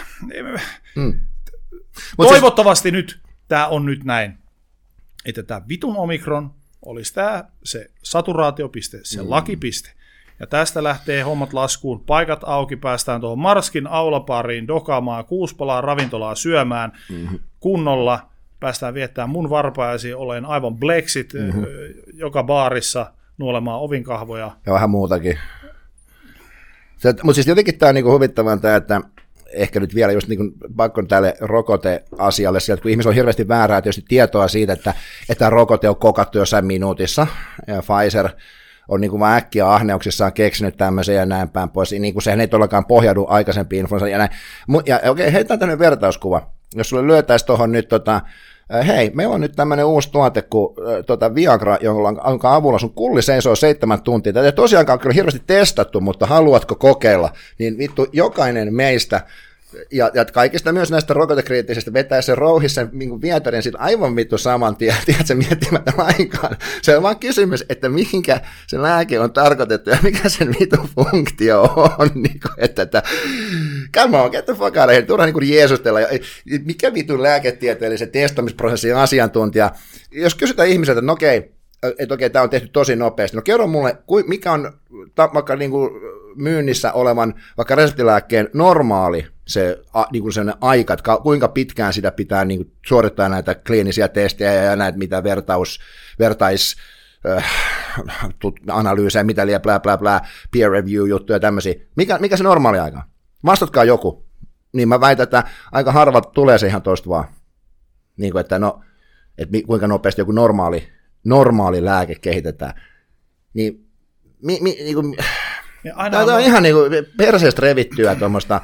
toivottavasti nyt, tää on nyt näin, että tää vitun omikron olisi tää se saturaatiopiste, se lakipiste. Ja tästä lähtee hommat laskuun, paikat auki, päästään tuohon Marskin aulapariin dokaamaan 6 palaa ravintolaa syömään kunnolla, päästään viettämään mun varpaisi, olen aivan bleksit joka baarissa nuolemaan ovinkahvoja. Ja vähän muutakin. Mutta siis jotenkin tämä on niinku huvittavaa tämä, että ehkä nyt vielä just niinku pakko tälle rokoteasialle, sieltä, kun ihmisillä on hirveästi väärää tietysti tietoa siitä, että rokote on kokattu jossain minuutissa, ja Pfizer on niin kuin vaan äkkiä ahneuksissaan keksinyt tämmöisen ja näin päin pois, niin kuin sehän ei todellakaan pohjaudu aikaisempiin influenssaan ja näin. Ja okei, heitään tämmöinen vertauskuva. Jos sulle lyötäisiin tuohon nyt hei, meillä on nyt tämmöinen uusi tuote kuin Viagra, jonka avulla sun kulli seisoo 7 tuntia. Tätä tosiaankaan kyllä hirveästi testattu, mutta haluatko kokeilla? Niin vittu, jokainen meistä, ja kaikista myös näistä rokotekriittisistä vetää se rouhis sen niin vietärin sitten aivan vittu saman tien, tiedätkö, miettimättä lainkaan. Se on vaan kysymys, että mihinkä se lääke on tarkoitettu ja mikä sen vittu funktio on. Niin kuin, että come on, get the fuck out of here, turhaan niin jeesustella. Mikä vittu lääketieteellisen testamisprosessin asiantuntija, jos kysytään ihmiseltä, että no okei, tämä on tehty tosi nopeasti, no kerro mulle, mikä on vaikka niin kuin myynnissä olevan vaikka reseptilääkkeen normaali se niin kuin sellainen aika, että kuinka pitkään sitä pitää niin kuin suorittaa näitä kliinisiä testejä ja näitä mitä vertaisanalyysejä, mitä liian peer review juttuja ja tämmöisiä. Mikä se normaali aika? Vastatkaa joku. Niin mä väitän, että aika harva tulee se ihan toista vaan. Niin kuin, että kuinka nopeasti joku normaali lääke kehitetään. Niin, niin kuin, tämä on ihan niin kuin perseestä revittyä tuommoista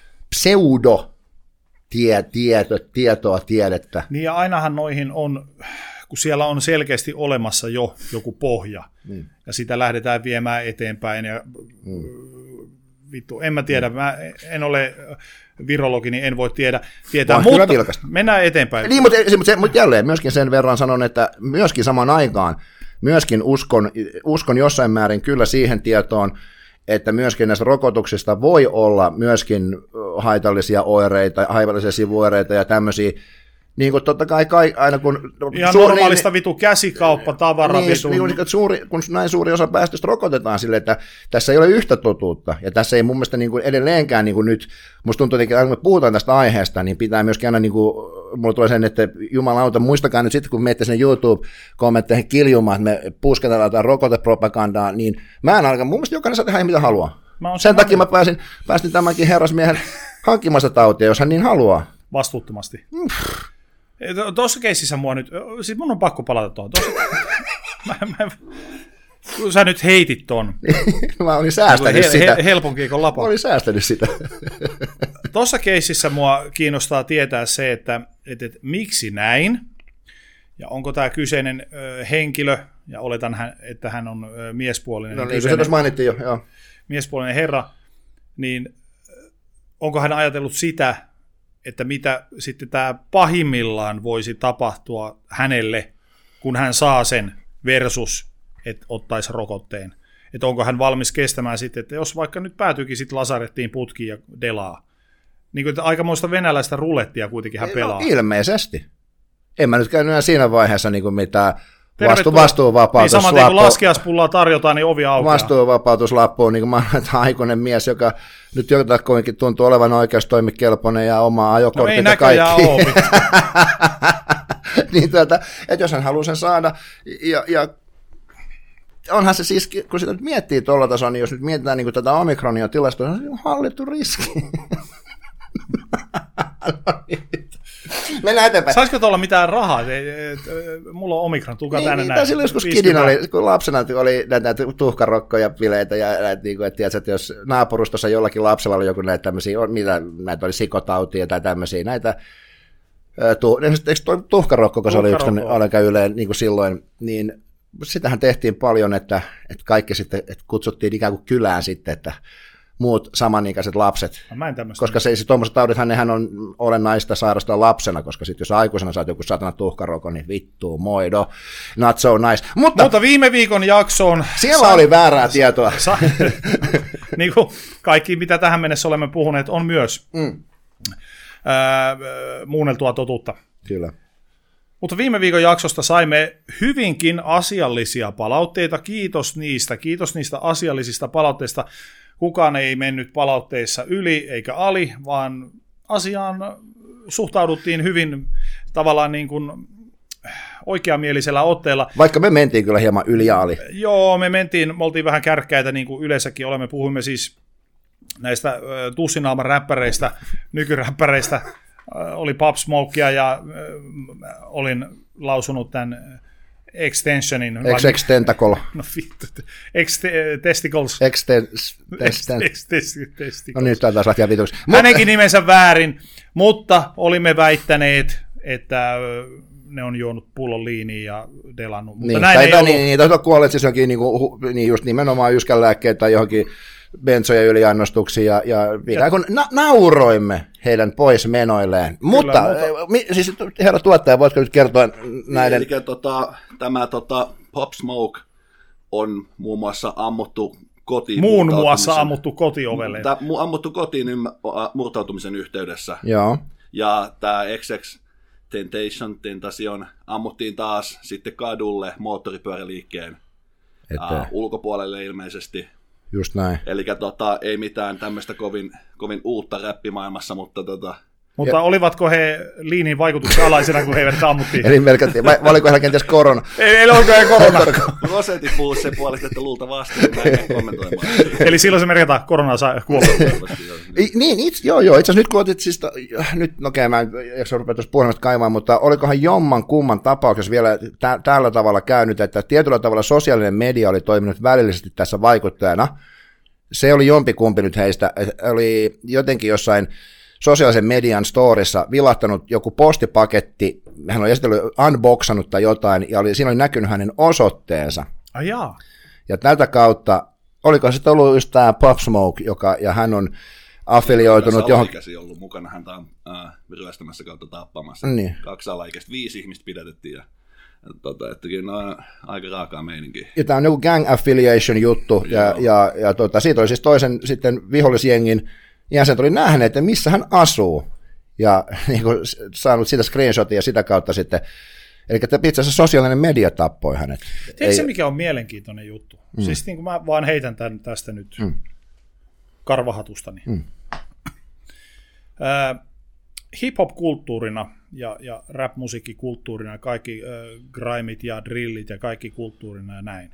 tiedettä. Niin ja ainahan noihin on, kun siellä on selkeästi olemassa jo joku pohja, ja sitä lähdetään viemään eteenpäin, ja vittu, en mä tiedä, mä en ole virologi, niin en voi tietää, mutta mennään eteenpäin. Niin, mutta jälleen myöskin sen verran sanon, että myöskin samaan aikaan, myöskin uskon jossain määrin kyllä siihen tietoon, että myöskin näistä rokotuksista voi olla myöskin haitallisia oireita, haitallisia sivuoireita ja tämmöisiä, niin kuin totta kai aina kun... Ihan normaalista vitu käsikauppa, tavara, kun näin suuri osa päästöstä rokotetaan sille, että tässä ei ole yhtä totuutta, ja tässä ei mun mielestä niin kuin edelleenkään niin kuin nyt, musta tuntuu, että kun me puhutaan tästä aiheesta, niin pitää myöskin aina, niin kuin, mulla tulee sen, että jumalauta, muistakaa nyt sitten, kun menette sinne YouTube-kommentteihin kiljumaan, että me pusketaan jotain rokotepropagandaa, niin mä en alkaa, mun mielestä jokainen saa tehdä mitä haluaa. Sen takia mä päästin tämänkin herrasmiehen hankkimasta tautia, jos hän niin haluaa. Vastuuttomasti. Tuossa keississä mua nyt, siis mun on pakko palata tuohon. Kun sä nyt heitit ton. Mä olin säästänyt sitä. Helpon kiekon lapa. Mä olin säästänyt sitä. Tuossa keississä mua kiinnostaa tietää se, että miksi näin, ja onko tämä kyseinen henkilö, ja oletan, että hän on miespuolinen. No niin, se tuossa mainittiin jo, joo. Miespuolinen herra, niin onko hän ajatellut sitä, että mitä sitten tämä pahimmillaan voisi tapahtua hänelle, kun hän saa sen versus, että ottaisi rokotteen. Että onko hän valmis kestämään sitten, että jos vaikka nyt päätyykin sitten lasarettiin putkiin ja delaa. Niin kuin, että aikamoista venäläistä rulettia kuitenkin hän pelaa. No, ilmeisesti. En mä nyt käynyt enää siinä vaiheessa niin kuin mitään vastuuvapautuslappu. Niin saman tien kun laskiaispullaa tarjotaan, niin ovi aukeaa. Vastuuvapautuslappu on niin kuin mä olen aikuinen mies, joka nyt jotakuinkin tuntuu olevan oikeustoimikelpoinen ja oma ajokortit ja kaikki. No ei näköjään ole. Niin että jos hän haluaa sen saada, ja onhan se siis, kun sitä nyt miettii tuolla tasolla, niin jos nyt mietitään niin tätä omikronia tilastoa, niin se on hallittu riski. Mennään eteenpäin. Saisiko tuolla mitään rahaa? Mulla on omikron, tulkaa tänne näin. Tai silloin joskus kidin oli, kun lapsena oli näitä tuhkarokkoja bileitä, ja niin kuin, että jos naapurustossa jollakin lapsella oli joku näitä tämmöisiä, näitä oli sikotautia tai tämmöisiä, näitä, eikö tuo tuhkarokko, kun se oli yksi aika yleen niin kuin silloin, niin sitähän tehtiin paljon, että kaikki sitten että kutsuttiin ikään kuin kylään sitten, että muut samanikäiset lapset, koska se tuommoiset taudithan nehän on olennaista sairastaa lapsena, koska sitten jos aikuisena saat joku satana tuhkarokon, niin vittu, moido, not so nice. Mutta viime viikon jaksoon... Siellä oli väärää tietoa. Niin kuin kaikki, mitä tähän mennessä olemme puhuneet, on myös muunneltua totuutta. Kyllä. Mutta viime viikon jaksosta saimme hyvinkin asiallisia palautteita. Kiitos niistä asiallisista palautteista. Kukaan ei mennyt palautteissa yli eikä ali, vaan asiaan suhtauduttiin hyvin tavallaan niin kuin oikeamielisellä otteella. Vaikka me mentiin kyllä hieman yli ja ali. Joo, me oltiin vähän kärkkäitä, niin kuin yleensäkin olemme. Puhuimme siis näistä tussinaaman räppäreistä, nykyräppäreistä. Oli Pop Smokea ja olin lausunut tämän extensionin. Tentacle. No vittu. Testicles. Testicles. No nyt taas lähtiä vituksi. Hänenkin nimensä väärin, mutta olimme väittäneet, että ne on juonut pullon liiniä ja delannut. Mutta niin, näin ei ollut. Niin, tai kuolleet siis johonkin niin just nimenomaan yskänlääkkeet tai johonkin bensoja yliannostuksiin ja ikään kuin nauroimme heidän pois menoilleen. Mutta siis herra tuottaja, voitko nyt kertoa näiden... Eli tämä Pop Smoke on muun muassa ammuttu kotiin. Muun muassa ammuttu kotiovelle. Ammuttu kotiin murtautumisen yhteydessä. Joo. Ja tämä XX Tentation ammuttiin taas sitten kadulle moottoripyöräliikkeen ulkopuolelle ilmeisesti. Just näin. Eli ei mitään tämmöistä kovin uutta räppimaailmassa, mutta Mutta olivatko he liinin vaikutuksen alaisena, kun heidät ammuttiin? Eli melkein, vai oliko heillä kenties korona? Ei ole korona. Rosetti puhuu sen puolesta, että luultavasti, mä en kommentoimaan. Eli silloin se merkataan, korona saa kuolla. Niin, itse asiassa nyt kun otit siis, mä en rupea tuossa puhelimesta kaivaa, mutta olikohan jomman kumman tapauksessa vielä tällä tavalla käynyt, että tietyllä tavalla sosiaalinen media oli toiminut välillisesti tässä vaikuttajana. Se oli jompikumpi nyt heistä, oli jotenkin jossain sosiaalisen median storissa vilahtanut joku postipaketti, hän oli esitellyt unboxannut tai jotain, ja siinä oli näkynyt hänen osoitteensa. Jaa. Ja tätä kautta, oliko sitten ollut just tämä Pop Smoke, ja hän on affilioitunut johonkin. Alaikäisiä ollut mukana, häntä on ryöstämässä kautta tappamassa. Niin. 2 alaikäistä, 5 ihmistä pidätettiin, ja että kyllä aika raakaa meininkiä. Ja tämä on joku gang affiliation juttu, ja siitä oli siis toisen sitten vihollisjengin jäsenet oli nähneet, että missä hän asuu, ja niin kuin, saanut sitä screenshotia sitä kautta sitten, eli itse asiassa sosiaalinen media tappoi hänet. Tiedätkö se, mikä on mielenkiintoinen juttu? Siis niin kuin mä vaan heitän tämän tästä nyt karvahatustani. Hip-hop-kulttuurina ja rap-musiikkikulttuurina, kaikki grimit ja drillit ja kaikki kulttuurina ja näin.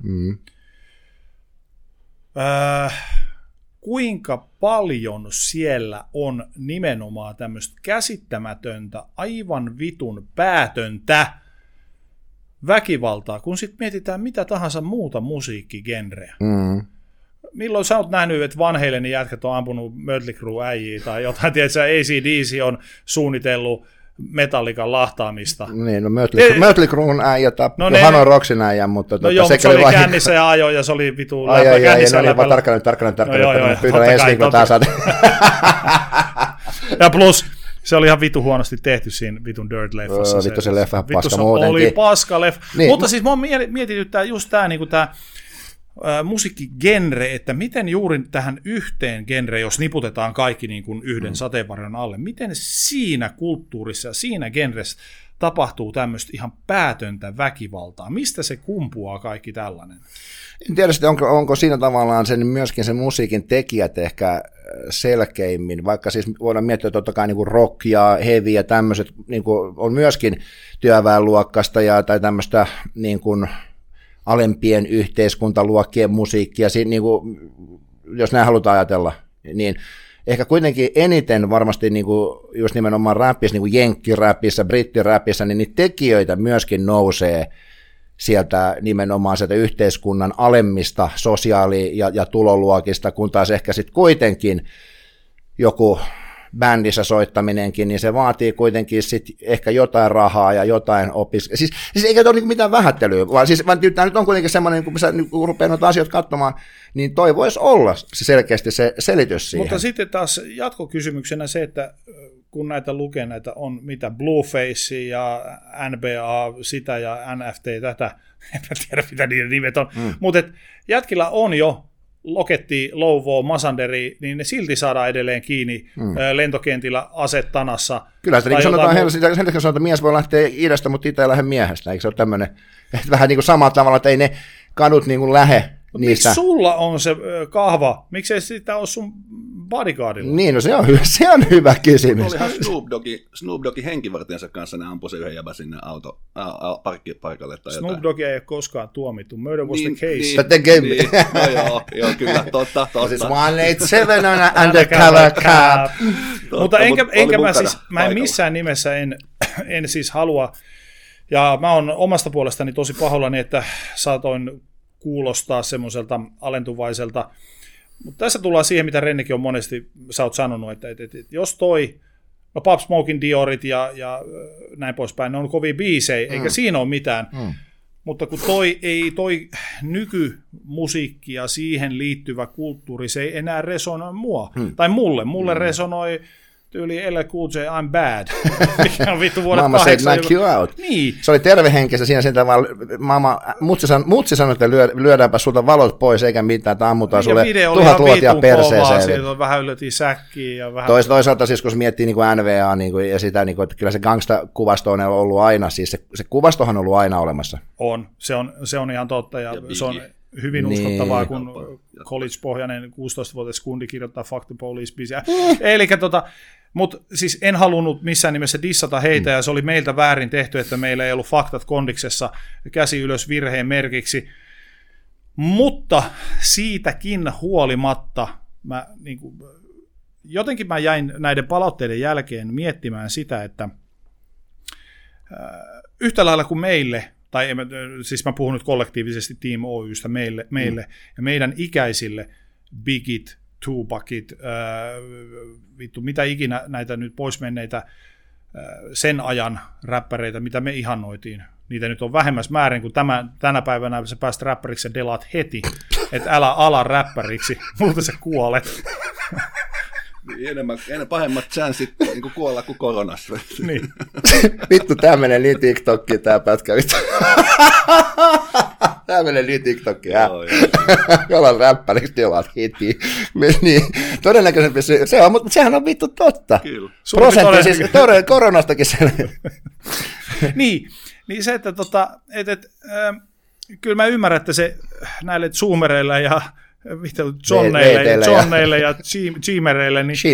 Kuinka paljon siellä on nimenomaan tämmöistä käsittämätöntä, aivan vitun päätöntä väkivaltaa, kun sitten mietitään mitä tahansa muuta musiikkigenreä. Milloin sä oot nähnyt, että vanheille jätkät on ampunut Mötley Crue äijiä tai jotain, tiedätkö, AC/DC on suunnitellut Metallican lahtaamista. Niin, no Mötley Cruen äijä tappoi Hanoi Rocksin äijän, mutta se oli kännissä ja ajoi ja se oli vitu läppä kännissä läpällä. Tarkkana, pyydän ensin, kun taas ja plus, se oli ihan vitu huonosti tehty siinä vitun Dirt-leffassa. Vittu se leffa paska muutenkin. Oli paska leffa. Niin. Mutta siis mua mietityttää just tämä niinku musiikkigenre, että miten juuri tähän yhteen genre, jos niputetaan kaikki niin kuin yhden sateenvarjon alle, miten siinä kulttuurissa ja siinä genressä tapahtuu tämmöistä ihan päätöntä väkivaltaa? Mistä se kumpuaa kaikki tällainen? En tiedä sitten, onko siinä tavallaan myöskin sen musiikin tekijät ehkä selkeimmin, vaikka siis voidaan miettiä totta kai niin kuin rock ja heavy ja tämmöiset niin kuin on myöskin työväenluokkasta tai tämmöistä niin kuin alempien yhteiskuntaluokkien musiikkia, niin kuin, jos näin halutaan ajatella, niin ehkä kuitenkin eniten varmasti niin kuin just nimenomaan räpissä, niin kuin jenkkiräpissä, brittiräpissä, niin niitä tekijöitä myöskin nousee sieltä nimenomaan sieltä yhteiskunnan alemmista sosiaali- ja tuloluokista, kun taas ehkä sitten kuitenkin joku bändissä soittaminenkin, niin se vaatii kuitenkin sit ehkä jotain rahaa ja jotain opiskelua. Siis eikä ole mitään vähättelyä, vaan siis tämä nyt on kuitenkin semmoinen, kun sä rupeat noita asioita katsomaan, niin toi voisi olla se selkeästi se selitys siihen. Mutta sitten taas jatkokysymyksenä se, että kun näitä lukee, näitä on mitä Blueface ja NBA, sitä ja NFT, tätä, en tiedä mitä niiden nimet on, mutta jätkillä on jo Loketti, Louvo, Masanderi, niin ne silti saadaan edelleen kiinni lentokentillä asetanassa. Kyllä sitä sanotaan, sen takia sanotaan, että mies voi lähteä idästä, mutta itse ei lähde miehestä. Eikö se ole tämmöinen, että vähän niin kuin samalla tavalla, että ei ne kadut niin kuin lähde niistä. Miksi sulla on se kahva? Miksei sitä ole sun bodyguardilla? Niin, no se on hyvä kysymys. Olihan Snoop Doggin henkivartijansa kanssa, ne ampui se yhden jäbä sinne parkkipaikalle. Snoop Doggia ei ole koskaan tuomittu. Murder was the case. But the game. Niin, no joo, kyllä, totta. Siis 187 on an undercover cop. Mutta enkä mä en missään nimessä en siis halua, ja mä oon omasta puolestani tosi pahoillani, että saatoin kuulostaa semmoiselta alentuvaiselta. Mutta tässä tullaan siihen, mitä Rennekin on monesti, sä oot sanonut, että jos toi no Pop Smokein Diorit ja näin poispäin, ne on kovia biisejä, eikä siinä ole mitään. Mutta kun toi nykymusiikki ja siihen liittyvä kulttuuri, se ei enää resonoi mua. Tai mulle resonoi tyyli LL Cool J, I'm bad. Mikä on vittu vuodet 8. Knock you out. Niin. Se oli tervehenkistä siinä sen tavalla, mutsi sanoi, että lyödäänpä sulta valot pois eikä mitään, että ammutaan sulle 1000 luotia perseeseen. Siitä vähän ylötiin säkkiin. Ja vähän... Toisaalta siis, kun miettii niin kuin NVA niin kuin, ja sitä, niin kuin, että kyllä se gangsta-kuvasto on ollut aina, siis se kuvastohan on ollut aina olemassa. On, se on ihan totta, ja se on hyvin uskottavaa, kun college-pohjainen 16-vuotias kundi kirjoittaa Fuck the Police-biisiä. Elikkä mutta siis en halunnut missään nimessä dissata heitä, ja se oli meiltä väärin tehty, että meillä ei ollut faktat kondiksessa käsi ylös virheen merkiksi. Mutta siitäkin huolimatta, jotenkin mä jäin näiden palautteiden jälkeen miettimään sitä, että yhtä lailla kuin meille, siis mä puhun nyt kollektiivisesti Team Oystä meille ja meidän ikäisille Bigit, Tupacit, vittu mitä ikinä näitä nyt poismenneitä sen ajan räppäreitä, mitä me ihannoitiin. Niitä nyt on vähemmässä määrin, kun tänä päivänä sä pääst räppäriksi ja delaat heti, että älä ala räppäriksi, muuten sä kuolet. Enemmän pahemmat chanssit niin kuolla kuin koronassa. Niin. Vittu, tää menee niin TikTokkiin tää pätkä. Vittu. Tää menee niin TikTokkiin. Jollain räppäriksi delaat heti. Niin, todennäköisesti se on, mutta sehän on vittu totta. Kyllä. Prosentti siis koronastakin se. niin se, että kyllä mä ymmärrän, että se näille zoomereille ja Johnneille ja Chimereille niin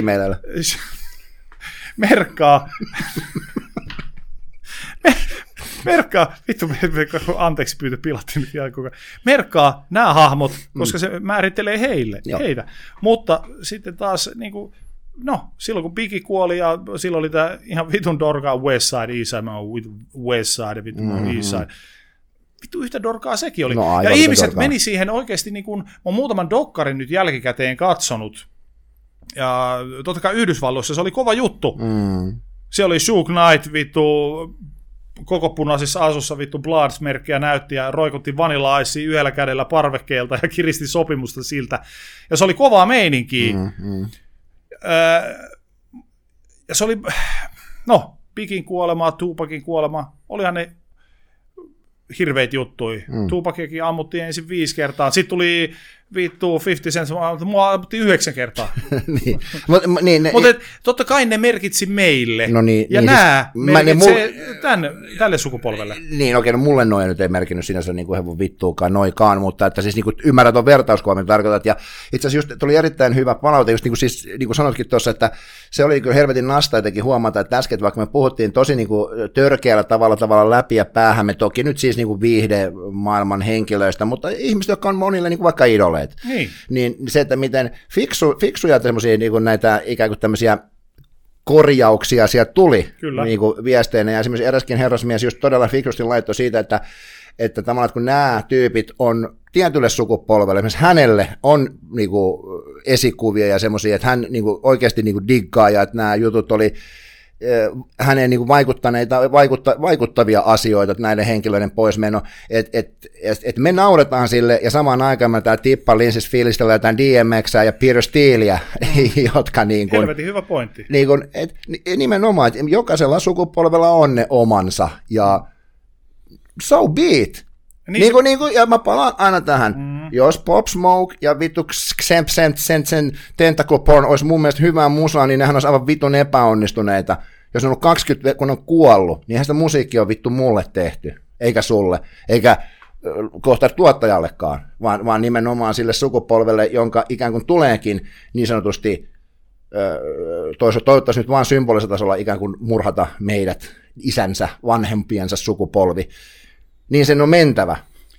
merkkaa, vittu, anteeksi pyytö, pilattiin nyt ihan koko ajan. Merkkaa nämä hahmot, koska se määrittelee heitä. Mutta sitten taas, niin kuin, silloin kun Biggie kuoli ja silloin oli tämä ihan vitun dorkaa West Side, East Side, mä oon West Side, vitun East Side. Vittu yhtä dorkaa sekin oli. Ja ihmiset meni siihen oikeasti, niin kuin, mä oon muutaman dokkarin nyt jälkikäteen katsonut. Ja totta kai Yhdysvalloissa se oli kova juttu. Siellä oli Suge Knight, vittu, koko punaisissa asussa, vittu, Bloods-merkkiä näytti ja roikutti Vanilla Icea yhdellä kädellä parvekkeelta ja kiristi sopimusta siltä. Ja se oli kovaa meininkiä. Ja se oli, Bigin kuolema, Tupacin kuolema, olihan ne hirveitä juttuja. Tupaciakin ammuttiin ensin 5 kertaa. Sitten tuli vittu 50 Cent, mua ammuttiin 9 kertaa. niin. Mutta totta kai ne merkitsi meille. No niin, ja nämä merkitsee tälle sukupolvelle. Niin, okei, no mulle noja nyt ei merkinnyt sinänsä niin kuin hevon vittuukaan noikaan, mutta että siis niin kuin ymmärrät on vertauskuva, mitä tarkoitat. Ja itse asiassa just tuli erittäin hyvä palaute, just niin kuin sanotkin tuossa, että se oli kyllä helvetin nasta jotenkin huomata, että äsken, vaikka me puhuttiin tosi niin kuin törkeällä tavalla läpi ja päähämme, toki nyt siis niin kuin viihdemaailman henkilöistä, mutta ihmiset, jotka on monille niin kuin vaikka idoleet. Niin se, että miten fiksuja niin kuin näitä ikään kuin tämmöisiä korjauksia sieltä tuli niin kuin viesteinä, ja esimerkiksi eräskin herrasmies just todella fiksusti laittoi siitä, että tavallaan kun nämä tyypit on tietylle sukupolvelle, esimerkiksi hänelle on niin kuin esikuvia ja semmoisia, että hän niin kuin oikeasti niin kuin diggaa, ja että nämä jutut oli häneen niin kuin vaikuttavia asioita, näiden henkilöiden poismeno, että me nauretaan sille, ja samaan aikaan me tämä Tippa Linsis fiilistellä jotain DMX:ää ja Peter Steeleä, jotka niin kuin... Helvetin hyvä pointti. Niin kuin, nimenomaan, että jokaisella sukupolvella on ne omansa, ja so be it. Niin kuin, ja mä palaan aina tähän. Jos Pop Smoke ja vittu sen Tentacle Porn olisi mun mielestä hyvää musaa, niin nehän olisi aivan vitun epäonnistuneita. Jos on ollut 20, kun on kuollut, niin eihän sitä musiikkia on vittu mulle tehty, eikä sulle, eikä kohta tuottajallekaan, vaan nimenomaan sille sukupolvelle, jonka ikään kuin tuleekin niin sanotusti, toivottavasti nyt vaan symbolisella tasolla ikään kuin murhata meidät, isänsä, vanhempiensa sukupolvi. Niin sen on mentävä.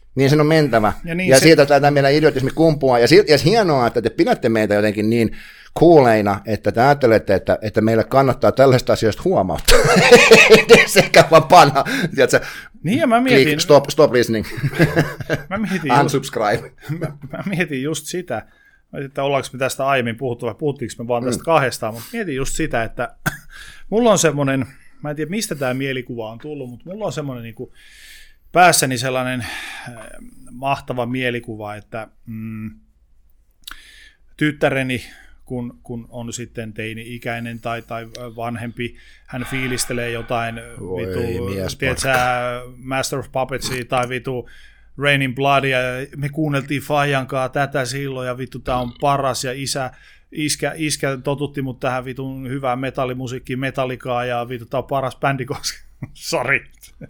Ja siitä tämä meidän idiotismi kumpuaa. Ja hienoa, että te pidätte meitä jotenkin niin cooleina, että te ajattelette, että meille kannattaa tällaisista asioista huomauttaa. Sekä vaan panna. Niin, ja mä mietin... Stop listening. Unsubscribe. Mä mietin just sitä, että ollaanko me tästä aiemmin puhuttu vai puhuttiinko me vaan tästä kahdestaan, mutta mietin just sitä, että Mulla on semmoinen, mä en tiedä mistä tämä mielikuva on tullut, mutta mulla on semmoinen niin kuin päässäni sellainen mahtava mielikuva, että tyttäreni, kun on sitten teini-ikäinen tai vanhempi, hän fiilistelee jotain tiedätkö, Master of Puppetsia tai vitu Raining Bloodia, me kuunneltiin Fajankaa tätä silloin, ja vittu tää on paras, ja iskä totutti mut tähän vitun hyvään metallimusiikkiin, Metallicaa, ja vittu tää on paras bändi, koska sori.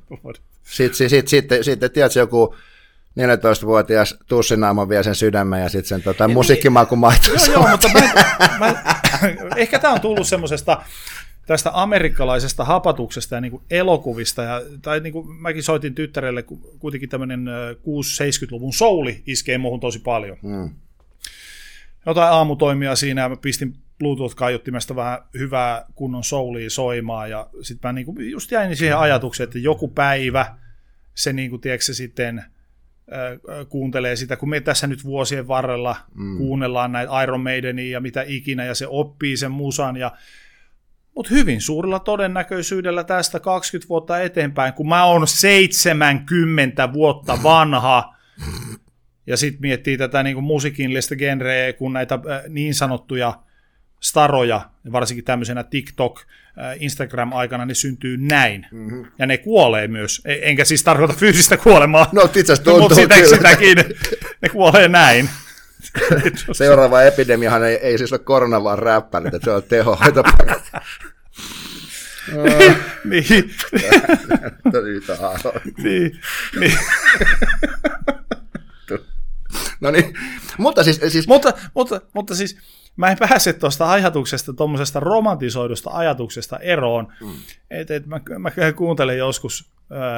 Sitten tiedätkö, joku 14-vuotias tussinaama vie sen sydämen ja sitten sen musiikkimaku maittuu. Joo, mutta ehkä tämä on tullut semmoisesta tästä amerikkalaisesta hapatuksesta ja niin kuin elokuvista. Tai niin kuin mäkin soitin tyttärelle, kuitenkin tämmöinen 60-70-luvun souli iskee muuhun tosi paljon. Jotain aamutoimia siinä, ja mä pistin Bluetooth-kaiuttimesta vähän hyvää kunnon soulia soimaan, ja sitten mä niin kuin just jäin siihen ajatukseen, että joku päivä se, niin kuin, tiedätkö, se sitten kuuntelee sitä, kun me tässä nyt vuosien varrella kuunnellaan näitä Iron Maidenia ja mitä ikinä, ja se oppii sen musan, mutta hyvin suurella todennäköisyydellä tästä 20 vuotta eteenpäin, kun mä oon 70 vuotta vanha, ja sitten miettii tätä niin kuin musiikillista genreä, kun näitä niin sanottuja staroja, varsinkin tämmöisenä TikTok, Instagram-aikana, ne syntyy näin. Ja ne kuolee myös. Enkä siis tarkoita fyysistä kuolemaa. No, itse asiassa tuntuu sitäkin. Ne kuolee näin. Seuraava epidemiahan ei siis ole korona, vaan räppänyt, että se on tehohoito. Niin. Niin. No niin, mutta siis... Mutta siis mä en pääse tuosta ajatuksesta, tuommoisesta romantisoidusta ajatuksesta eroon, että mä kuuntelen joskus,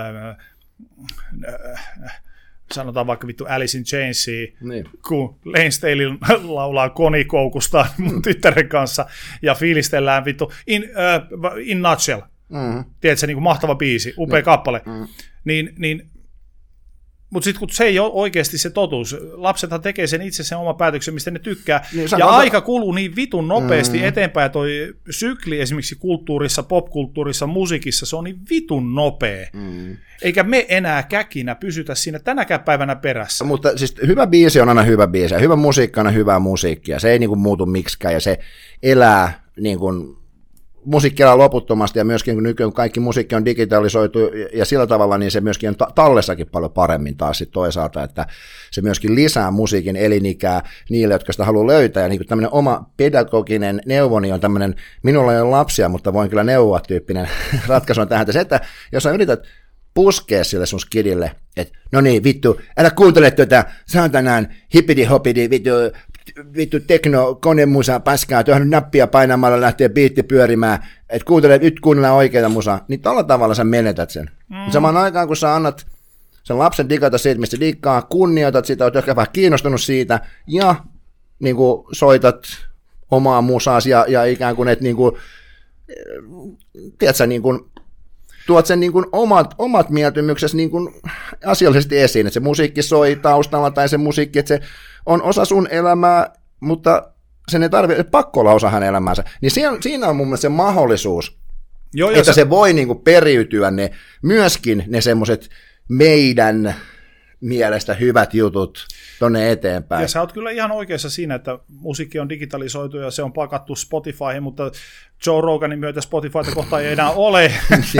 sanotaan vaikka vittu Alice in Chainsia, niin. Kun Lane Staley laulaa konikoukusta mun tyttären kanssa, ja fiilistellään vittu in nutshell, tiedätkö, niin kuin mahtava biisi, upea kappale, niin mutta sitten kun se ei ole oikeasti se totuus, lapsethan tekee sen itse sen oman päätöksen, mistä ne tykkää, niin, ja aika kuluu niin vitun nopeasti eteenpäin, ja toi sykli esimerkiksi kulttuurissa, popkulttuurissa, musiikissa, se on niin vitun nopea, eikä me enää käkinä pysytä siinä tänäkään päivänä perässä. Mutta siis hyvä biisi on aina hyvä biisi, ja hyvä musiikki on aina hyvää musiikkia, se ei niinku muutu miksikään, ja se elää niin kuin musiikki elää loputtomasti, ja myöskin kun nykyään kaikki musiikki on digitalisoitu ja sillä tavalla, niin se myöskin on tallessakin paljon paremmin taas sit toisaalta, että se myöskin lisää musiikin elinikää niille, jotka sitä haluaa löytää, ja niin kuin tämmöinen oma pedagoginen neuvoni on tämmöinen, minulla ei ole lapsia, mutta voin kyllä neuvoa tyyppinen ratkaisu on tähän, että se, että jos sä yrität puskea sille sun skidille, että no niin, vittu, älä kuuntele sä on tänään hippidi-hoppidi, vittu tekno, konemusa, paskaa, tuohon nappia painamalla lähtee biitti pyörimään, että nyt kuunnellaan oikeita musaa, niin tällä tavalla sä menetät sen. Samaan aikaan, kun sä annat sen lapsen digata siitä, mistä diggaa, kunnioitat sitä, oot ehkä vähän kiinnostunut siitä, ja niin kuin soitat omaa musaasi, ja ikään kuin, että niin kuin, tiedätkö, niin kuin, tuot sen niin kuin omat mieltymyksesi niin kuin asiallisesti esiin, että se musiikki soi taustalla, tai se musiikki, että se on osa sun elämää, mutta sen ei tarvitse, pakko olla osa hänen elämäänsä. Niin siinä on mun mielestä se mahdollisuus, että se voi niin kuin periytyä myöskin ne semmoiset meidän mielestä hyvät jutut tonne eteenpäin. Ja sä oot kyllä ihan oikeassa siinä, että musiikki on digitalisoitu ja se on pakattu Spotifyhin, mutta Joe Roganin myötä Spotifyta kohtaan ei enää ole.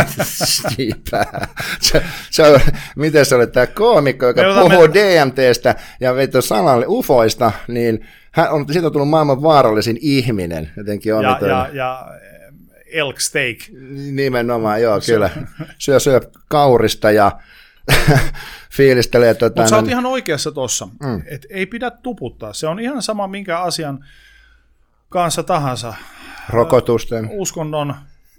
Miten se oli tämä koomikko, joka puhuu DMTstä ja sanalle ufoista, niin siitä on tullut maailman vaarallisin ihminen. Jotenkin on ja elk steak. Nimenomaan, joo, kyllä. Syö kaurista ja fiilistelee. Mutta sä oot ihan oikeassa tuossa, että ei pidä tuputtaa. Se on ihan sama minkä asian kanssa tahansa. Rokotusten. Uskonnon.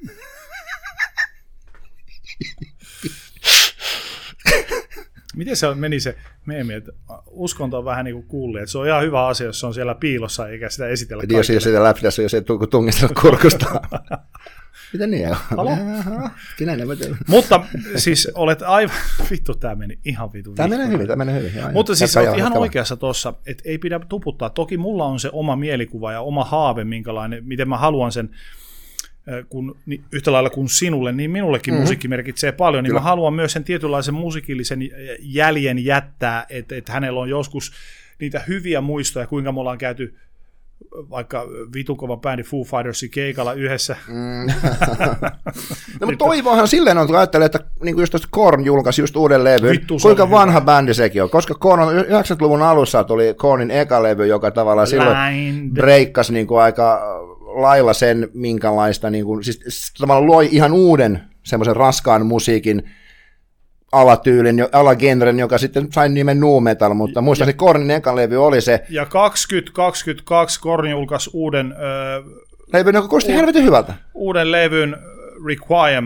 Miten se meni se meemi, että uskonto on vähän niin kuin kuulli, että se on ihan hyvä asia, jos se on siellä piilossa eikä sitä esitellä kaikille. Jos sitä läppilässä, jos ei tungistella kurkusta. Mitä niin on? Mutta siis olet aivan, vittu tämä meni ihan vittu. Tämä menee hyvin. Mutta siis olet ihan oikeassa tuossa, että ei pidä tuputtaa. Toki mulla on se oma mielikuva ja oma haave, minkälainen, miten mä haluan sen yhtä lailla kuin sinulle, niin minullekin musiikki merkitsee paljon, niin kyllä. Mä haluan myös sen tietynlaisen musiikillisen jäljen jättää, että hänellä on joskus niitä hyviä muistoja, kuinka me ollaan käyty vaikka vitukova bändi Foo Fightersin keikalla yhdessä. No, mutta toivohan silleen on, kun ajattelee, että niin kuin just tuosta Korn julkaisi just uuden levyn, kuinka vanha bändi sekin on, koska Korn on 90-luvun alussa tuli Kornin eka levy, joka tavallaan silloin breikkasi niin kuin aika lailla sen, minkälaista, niin kuin, siis tavallaan loi ihan uuden semmoisen raskaan musiikin alagenren, joka sitten sai nimen nu metal, mutta muistaakseni Kornin eka levy oli se. Ja 2022 Korn julkaisi uuden levyn, joka kuulosti helvetin hyvältä. Uuden levyn Requiem.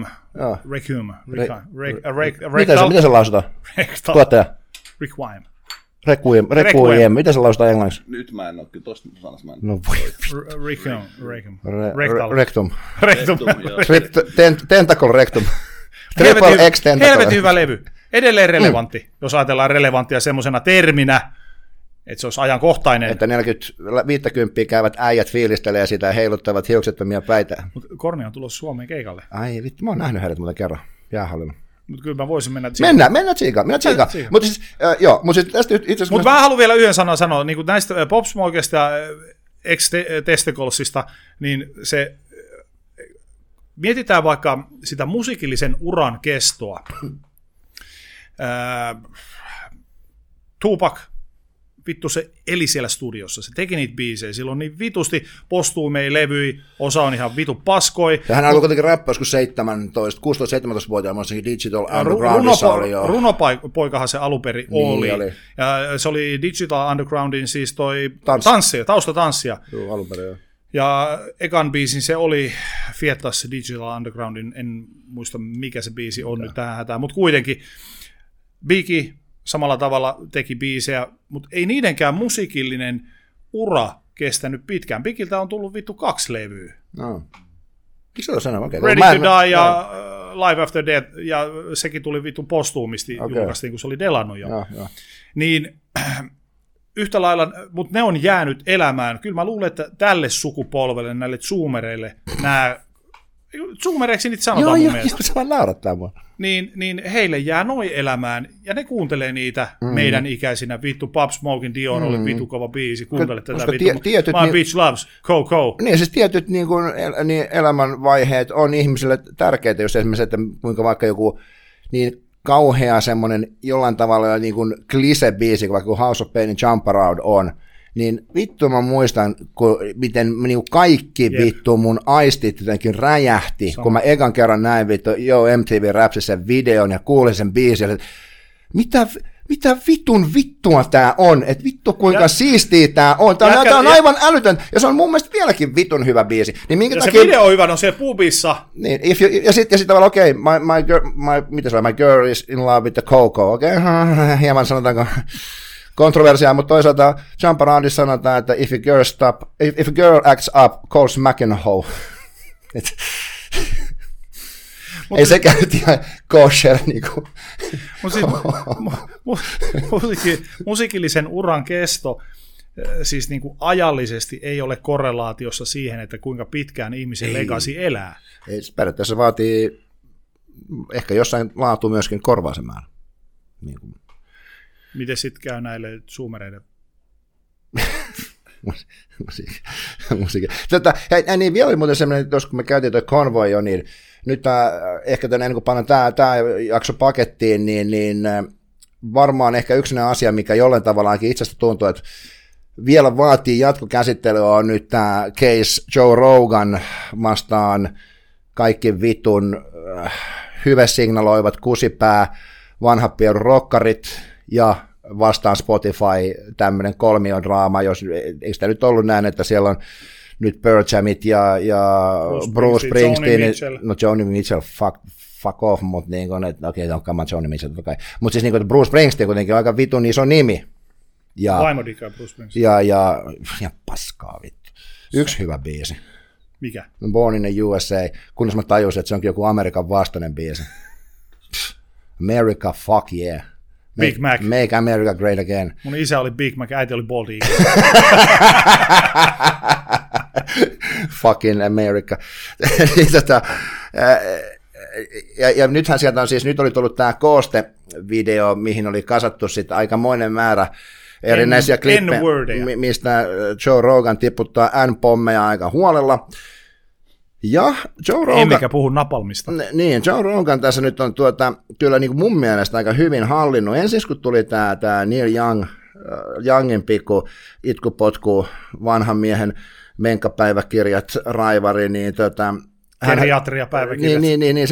Miten se lausutaan? Tuottaja. Requiem. Miten se lausutaan englanniksi? Nyt mä en ole kyllä tosta sanassa. No Rectum. Tentacle rectum. Helvetin hyvä levy. Edelleen relevantti, jos ajatellaan relevanttia semmoisena terminä, että se olisi ajankohtainen. Että 50 käyvät äijät fiilistelee sitä ja heiluttavat hiuksettomia päitä. Mutta Korni on tulossa Suomeen keikalle. Ai vittu, mä oon nähnyt heidät muuten kerran jäähallilla. Mutta kyllä mä voisin mennä tsiikaan. Mennään tsiikaan. Mutta siis, tästä itse asiassa... Mutta mä haluan vielä yhden sanan sanoa, niin kuin näistä Pop Smokesta ja X-Testiclesista, niin se... Mietitään vaikka sitä musiikillisen uran kestoa. Tupac, vittu se eli siellä studiossa, se teki niitä biisejä, silloin niin vitusti postuumei levyi, osa on ihan vitu paskoi. Ja hän alkoi kuitenkin räppäys, kun 16-17-vuotiaana Digital Undergroundissa oli jo. Runopoikahan se alunperin oli. Ja se oli Digital Undergroundin siis toi taustatanssia. Joo, alunperin joo. Ja ekan biisin se oli Fiettas Digital Undergroundin, en muista mikä se biisi on nyt tähän hätään, mutta kuitenkin Biggie samalla tavalla teki biisejä, mutta ei niidenkään musiikillinen ura kestänyt pitkään. Biggiltä on tullut vittu 2 levyä. No. Okay. Ready to Die ja Live After Death, ja sekin tuli vittu postuumisti julkaistiin, kun se oli delannut jo. Niin... Yhtä lailla, mutta ne on jäänyt elämään. Kyllä mä luulen, että tälle sukupolvelle, näille zoomereille, zoomereiksi niitä sanotaan mun mielestä. Se vaan naurattaa mua. Niin heille jää noi elämään, ja ne kuuntelee niitä meidän ikäisinä. Vittu, Pop Smokin Dior oli vittu kova biisi, kuuntele tätä vittu. My Bitch Loves, Coco. Niin, siis tietyt niin elämänvaiheet on ihmisille tärkeitä, jos esimerkiksi, että kuinka vaikka joku niin kauhea semmoinen jollain tavalla niin kuin klise-biisi, vaikka House of Painin Jump Around on, niin vittu mä muistan, miten niin kaikki vittu mun aistit jotenkin räjähti, kun mä ekan kerran näin vittu MTV Rapsissa sen videon ja kuulin sen biisin, että mitä vittua tää on, että vittu kuinka siistiä tää on, tää on aivan älytön, ja se on mun mielestä vieläkin vitun hyvä biisi. Niin minkä takia... se video on hyvä, on siellä pubissa. Niin, ja sitten tavallaan, okei, my girl is in love with the Coco, okei, hieman sanotaanko kontroversiaa, mutta toisaalta Jump Aroundissa sanotaan, että if a girl acts up, call smacking a hoe. Ei sekään nyt ihan kosher. Niinku. Musiikillisen uran kesto siis niinku ajallisesti ei ole korrelaatiossa siihen, että kuinka pitkään ihmisen legacy elää. Ei, periaatteessa vaatii ehkä jossain laatu myöskin korvaisen määrä. Niin kuin. Miten sitten käy näille zoomereille? Musiikki. Niin vielä oli muuten semmoinen, että kun me käytiin tuo Convoy jo, niin nyt ehkä ennen kuin pannaan tämä jakso pakettiin, niin varmaan ehkä yksi asia, mikä jollain tavallaankin itsestä tuntuu, että vielä vaatii jatkokäsittelyä, on nyt tämä case Joe Rogan vastaan kaikki vitun hyvesignaloivat kusipää, vanhat pierun rokkarit ja vastaan Spotify, tämmöinen kolmiodraama, eikö sitä nyt ollut näin, että siellä on nyt Pearl Jamit ja Bruce Springsteen, Joni Mitchell, fuck off, mutta niin kuin, että okei, onkaan Joni Mitchell, mutta siis niin kuin, että Bruce Springsteen kuitenkin on aika vitun iso nimi. Vaimo dikaa Bruce Springsteen. Ja paskaa vittu. Yksi hyvä biisi. Mikä? Born in the USA, kunnes mä tajusin, että se onkin joku Amerikan vastainen biisi. America, fuck yeah. Big Mac. Make America great again. Mun isä oli Big Mac, äiti oli Bald Eagle. fucking America. Niin, ja nythän sieltä on siis, nyt oli tullut tämä kooste-video, mihin oli kasattu sitten aikamoinen määrä erinäisiä klippejä, mistä Joe Rogan tiputtaa N-pommeja aika huolella. Ja Joe Rogan... Emmekä puhu napalmista. Niin, Joe Rogan tässä nyt on kyllä niin kuin mun mielestä aika hyvin hallinnut. Ensin kun tuli tämä Neil Youngin pikku itkupotku, vanhan miehen menkapäiväkirjat, raivari, niin geriatriapäiväkirjat. Niin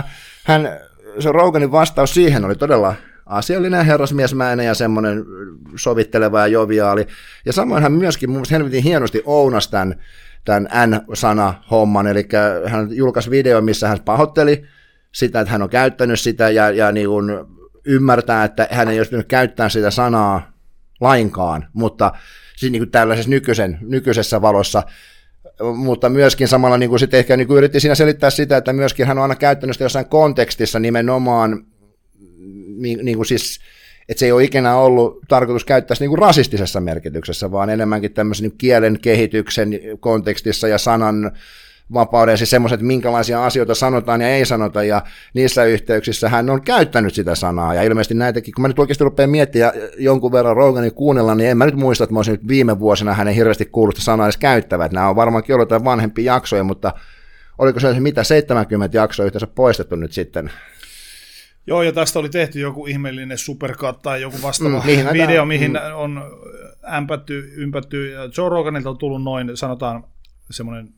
se Roganin vastaus siihen oli todella asiallinen, herrasmiesmäinen ja semmoinen sovitteleva ja joviaali. Ja samoin hän myöskin mun mielestä helvetin hienosti ounasi tämän N-sana-homman, eli hän julkaisi video, missä hän pahoitteli sitä, että hän on käyttänyt sitä ja niin kuin ymmärtää, että hän ei olisi pitänyt käyttää sitä sanaa lainkaan, mutta siis niin kuin tällaisessa nykyisessä valossa, mutta myöskin samalla niin kuin sitten ehkä niin kuin yritti siinä selittää sitä, että myöskin hän on aina käyttänyt sitä jossain kontekstissa nimenomaan, niin kuin siis, että se ei ole ikinä ollut tarkoitus käyttää sitä niin kuin rasistisessa merkityksessä, vaan enemmänkin tämmöisen niin kielen kehityksen kontekstissa ja sanan vapauden, siis semmoiset, minkälaisia asioita sanotaan ja ei sanota, ja niissä yhteyksissä hän on käyttänyt sitä sanaa, ja ilmeisesti näitäkin, kun mä nyt oikeasti rupean miettimään jonkun verran Roganin kuunnella, niin en mä nyt muista, että mä olisin nyt viime vuosina hänen hirveästi kuullut sanaa edes käyttävät. Nämä on varmaankin ollut jotain vanhempia jaksoja, mutta oliko se mitä 70 jaksoa yhteensä poistettu nyt sitten? Joo, ja tästä oli tehty joku ihmeellinen supercut tai joku vastaava video, mihin on ympätty. Joe Roganilta on tullut noin, sanotaan, semmoinen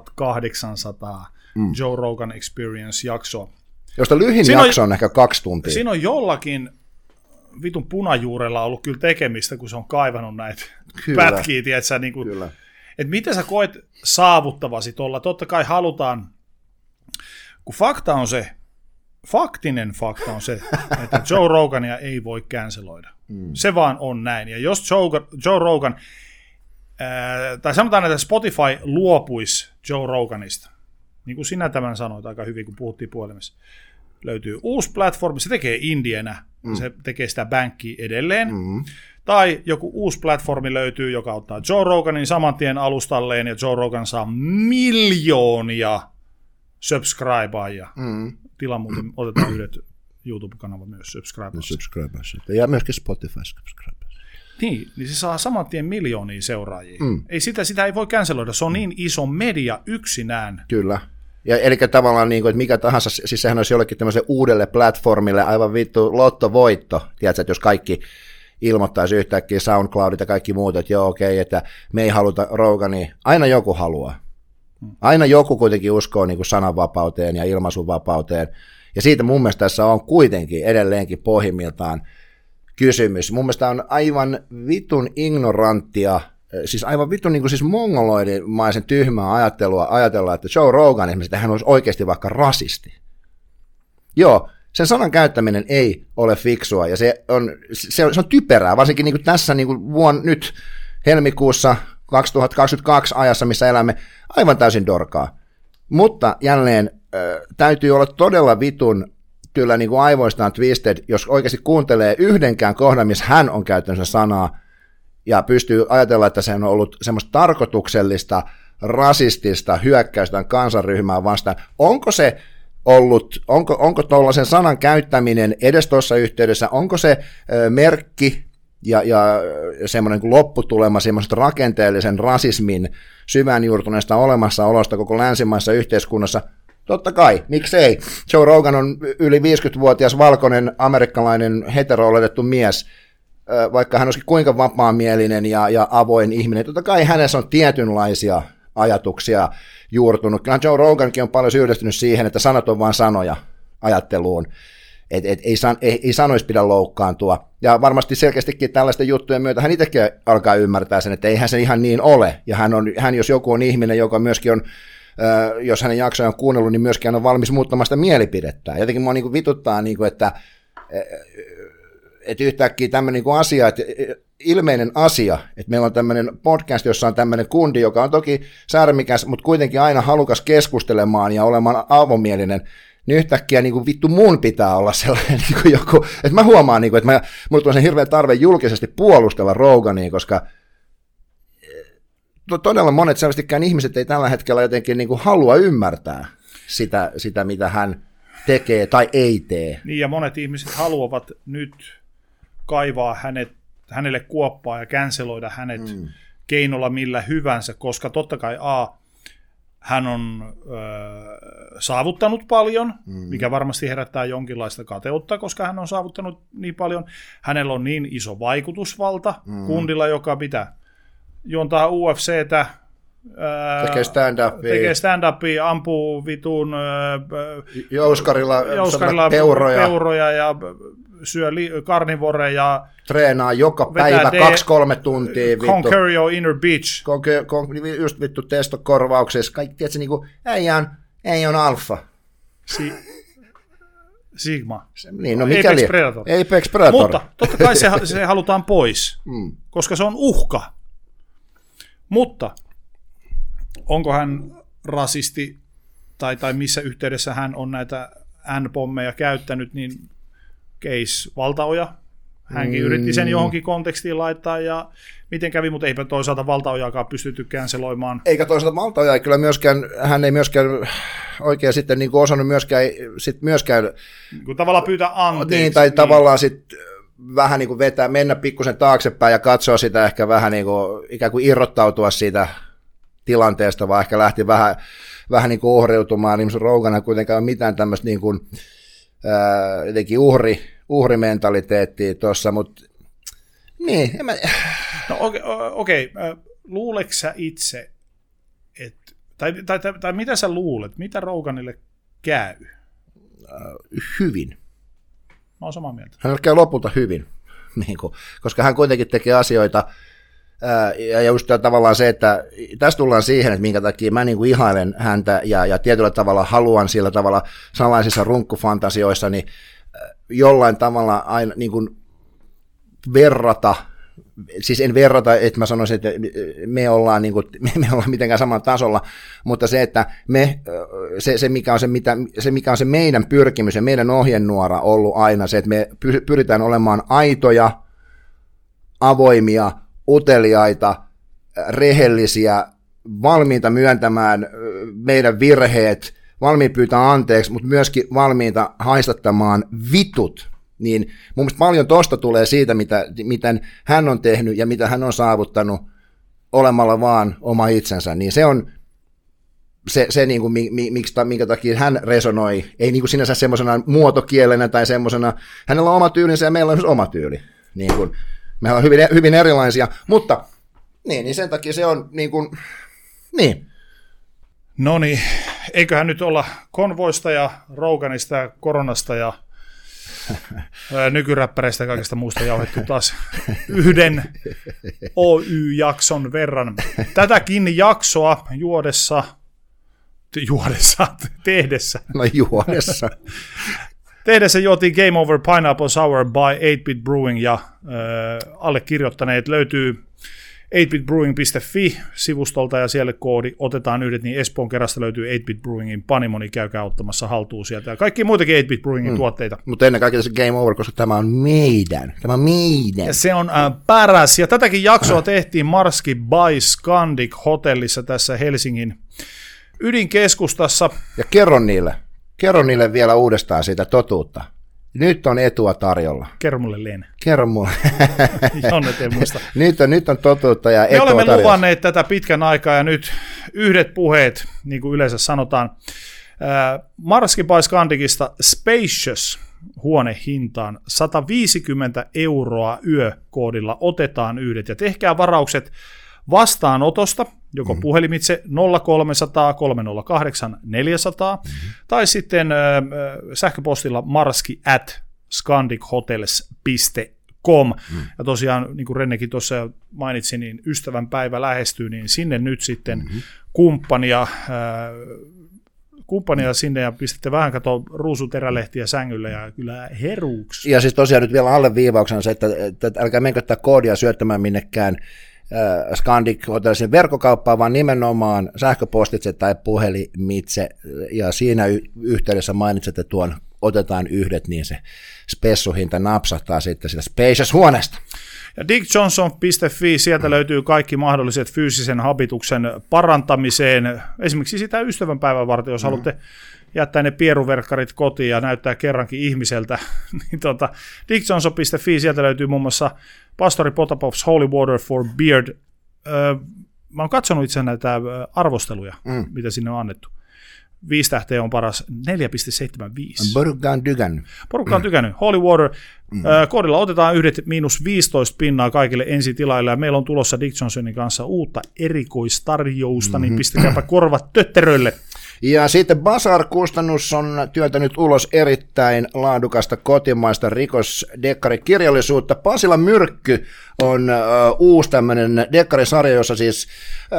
1800 Joe Rogan Experience-jaksoa. Josta lyhin jakso on ehkä 2 tuntia. Siinä on jollakin vitun punajuurella ollut kyllä tekemistä, kun se on kaivannut näitä pätkiä, tiedätkö, niin kuin, että miten sä koet saavuttavasi tuolla. Totta kai halutaan, kun faktinen fakta on se, että Joe Rogania ei voi canceloida. Se vaan on näin. Ja jos Joe Rogan, tai sanotaan, että Spotify luopuisi Joe Roganista, niin kuin sinä tämän sanoit aika hyvin, kun puhuttiin puhelimessa, löytyy uusi platformi, se tekee indienä, se tekee sitä bankkia edelleen, tai joku uusi platformi löytyy, joka ottaa Joe Roganin saman tien alustalleen, ja Joe Rogan saa miljoonia subscribeja. Tila muuten, otetaan yhdet YouTube-kanavat myös subscribers. Ja myöskin Spotify subscribers. Niin se saa saman tien miljoonia seuraajia. Ei sitä ei voi canceloida, se on niin iso media yksinään. Kyllä. Ja eli tavallaan, niin kuin, että mikä tahansa, siis sehän olisi jollekin tämmöiselle uudelle platformille aivan vittu lottovoitto, tiedätkö, että jos kaikki ilmoittaisi yhtäkkiä SoundCloudit ja kaikki muut, että joo okei, että me ei haluta Rogania, aina joku haluaa. Aina joku kuitenkin uskoo niin kuin sananvapauteen ja ilmaisunvapauteen, ja siitä mun mielestä tässä on kuitenkin edelleenkin pohjimmiltaan kysymys. Mun mielestä on aivan vitun ignoranttia, siis aivan vitun niin kuin siis mongoloidimaisen tyhmää ajatella, että Joe Rogan esimerkiksi, että hän olisi oikeasti vaikka rasisti. Joo, sen sanan käyttäminen ei ole fiksua, ja se on typerää, varsinkin niin kuin tässä niin kuin nyt helmikuussa 2022 ajassa, missä elämme, aivan täysin dorkaa. Mutta jälleen täytyy olla todella vitun kyllä niin kuin aivoistaan twisted, jos oikeasti kuuntelee yhdenkään kohdan, missä hän on käyttänyt sanaa, ja pystyy ajatella, että se on ollut semmoista tarkoituksellista, rasistista hyökkäystä kansanryhmää vastaan. Onko se ollut, onko tuollaisen sanan käyttäminen edes tuossa yhteydessä, onko se merkki ja semmoinen kuin lopputulema semmoista rakenteellisen rasismin syvään juurtuneesta olemassaolosta koko länsimaisessa yhteiskunnassa? Totta kai, miksei? Joe Rogan on yli 50-vuotias valkoinen amerikkalainen hetero-oletettu mies, vaikka hän olisikin kuinka vapaamielinen ja avoin ihminen. Totta kai hänessä on tietynlaisia ajatuksia juurtunut. Kyllä Joe Rogankin on paljon syyllistynyt siihen, että sanat on vain sanoja ajatteluun. Ei sanoisi pidä loukkaantua. Ja varmasti selkeästikin tällaisten juttujen myötä hän itsekin alkaa ymmärtää sen, että eihän se ihan niin ole. Ja hän jos joku on ihminen, joka myöskin on, jos hänen jaksoja on kuunnellut, niin myöskin hän on valmis muuttamaan sitä mielipidettä. Jotenkin mua niin vituttaa, että yhtäkkiä tämmöinen niin asia, että ilmeinen asia, että meillä on tämmöinen podcast, jossa on tämmöinen kundi, joka on toki särmikäs, mutta kuitenkin aina halukas keskustelemaan ja olemaan avomielinen, niin yhtäkkiä niin kuin vittu mun pitää olla sellainen niin kuin joku, että mä huomaan, niin kuin, että mulla tulee sen hirveä tarve julkisesti puolustella Rogania, koska todella monet selvästikään ihmiset ei tällä hetkellä jotenkin niin kuin halua ymmärtää sitä, mitä hän tekee tai ei tee. Niin, ja monet ihmiset haluavat nyt kaivaa hänelle kuoppaa ja canceloida hänet keinolla millä hyvänsä, koska totta kai hän on saavuttanut paljon, mikä varmasti herättää jonkinlaista kateutta, koska hän on saavuttanut niin paljon. Hänellä on niin iso vaikutusvalta kundilla, joka pitää juontaa UFCtä, tekee stand-upia, ampuu vitun jouskarilla peuroja ja syö karnivoreja. Treenaa joka päivä 2-3 tuntia. Conquer your inner bitch. Just vittu testokorvauksessa. Kaikki, tiedätkö, niin kuin äijä on alfa. Sigma. Niin, no Apex Predator. Apex Predator. Mutta totta kai se halutaan pois, koska se on uhka. Mutta onko hän rasisti tai missä yhteydessä hän on näitä N-pommeja käyttänyt, niin case Valtaoja. Hänkin yritti sen johonkin kontekstiin laittaa ja miten kävi, mutta eipä toisaalta Valtaojaakaan pystytty canceloimaan. Eikä toisaalta Valtaoja kyllä myöskään, hän ei myöskään oikein sitten niin kuin osannut myöskään kun tavallaan pyytää anteeksi. Niin, tai tavallaan sitten vähän niin kuin mennä pikkusen taaksepäin ja katsoa sitä ehkä vähän niin kuin ikään kuin irrottautua siitä tilanteesta, vaan ehkä lähti vähän niin kuin uhriutumaan, niin Rogan ei kuitenkaan ole mitään tämmöistä niin kuin, jotenkin uhrimentaliteettia tuossa, mutta niin. No okei. Luuleeko sä itse, tai mitä sä luulet, mitä Roganille käy? Hyvin. Mä oon samaa mieltä. Hänellä käy lopulta hyvin, niin kuin, koska hän kuitenkin tekee asioita, ja just tavallaan se, että tässä tullaan siihen, että minkä takia mä niin kuin ihailen häntä ja tietyllä tavalla haluan sillä tavalla salaisissa runkkufantasioissa, niin jollain tavalla aina niin kuin verrata, siis en verrata, että mä sanoisin, että me ollaan mitenkään samalla tasolla, mutta se, että se mikä on se meidän pyrkimys ja meidän ohjenuora ollut aina se, että me pyritään olemaan aitoja, avoimia, uteliaita, rehellisiä, valmiita myöntämään meidän virheet, valmiita pyytää anteeksi, mutta myöskin valmiita haistattamaan vitut. Niin mun mielestä paljon tosta tulee siitä, miten hän on tehnyt ja mitä hän on saavuttanut olemalla vaan oma itsensä. Niin se on se niin kuin, minkä takia hän resonoi. Ei niin kuin sinänsä semmoisena muotokielenä tai semmoisena. Hänellä on oma tyylinsä ja meillä on myös oma tyyli. Niin kuin, meillä on hyvin erilaisia, mutta niin sen takia se on niin kuin, niin. No niin, eiköhän nyt olla konvoista ja Roganista ja koronasta ja nykyräppäreistä ja kaikesta muusta jauhettu taas yhden OY-jakson verran. Tätäkin jaksoa tehdessä juotiin Game Over Pineapple Sour by 8-Bit Brewing ja allekirjoittaneet löytyy 8bitbrewing.fi-sivustolta ja siellä koodi otetaan yhdet, niin Espoon kerrasta löytyy 8-Bit Brewingin Panimo, niin käykää ottamassa haltuun sieltä ja kaikki muitakin 8-Bit Brewingin tuotteita. Mutta ennen kaikkea se Game Over, koska tämä on meidän. Ja se on paras. Ja tätäkin jaksoa tehtiin Marski by Scandic hotellissa tässä Helsingin ydinkeskustassa. Ja kerro niille vielä uudestaan siitä totuutta. Nyt on etua tarjolla. Kerro mulle, Len. Kerro mulle. Jonnet ei muista. nyt on totuutta ja etua tarjolla. Me olemme luvanneet tätä pitkän aikaa ja nyt yhdet puheet, niin kuin yleensä sanotaan. Marski by Scandicista Spacious huonehintaan 150 € yökoodilla otetaan yhdet ja tehkää varaukset vastaanotosta, joko puhelimitse 0300 308 400 tai sitten sähköpostilla marski@scandichotels.com. Ja tosiaan, niin kuin Rennekin tuossa mainitsi, niin ystävänpäivä lähestyy, niin sinne nyt sitten kumppania sinne ja pistätte vähän ruusuterälehtiä sängylle ja kyllä heruuksi. Ja siis tosiaan nyt vielä alleviivauksena se, että älkää menkö tätä koodia syöttämään minnekään Scandic Hotellsin verkkokauppaa, vaan nimenomaan sähköpostitse tai puhelimitse, ja siinä yhteydessä mainitsette tuon otetaan yhdet, niin se spessuhinta napsahtaa sitten sitä Spacious-huoneesta. Ja dickjohnson.fi, sieltä löytyy kaikki mahdolliset fyysisen habituksen parantamiseen, esimerkiksi sitä ystävänpäivän varten, jos haluatte jättää ne pieruverkkarit kotiin ja näyttää kerrankin ihmiseltä, niin dickjohnson.fi, sieltä löytyy muun muassa Pastori Potapov's Holy Water for Beard. Mä oon katsonut itse näitä arvosteluja, mitä sinne on annettu. 5 tähteä on paras, 4,75. Porukka on tykännyt. Holy Water, koodilla otetaan yhdet -15 kaikille ensitilaille, ja meillä on tulossa Dick Johnsonin kanssa uutta erikoistarjousta, niin pistekääpä korvat tötteröille. Ja sitten Basar-kustannus on työntänyt ulos erittäin laadukasta kotimaista rikosdekkarikirjallisuutta. Pasila Myrkky on uusi tämmöinen dekkarisarja, jossa siis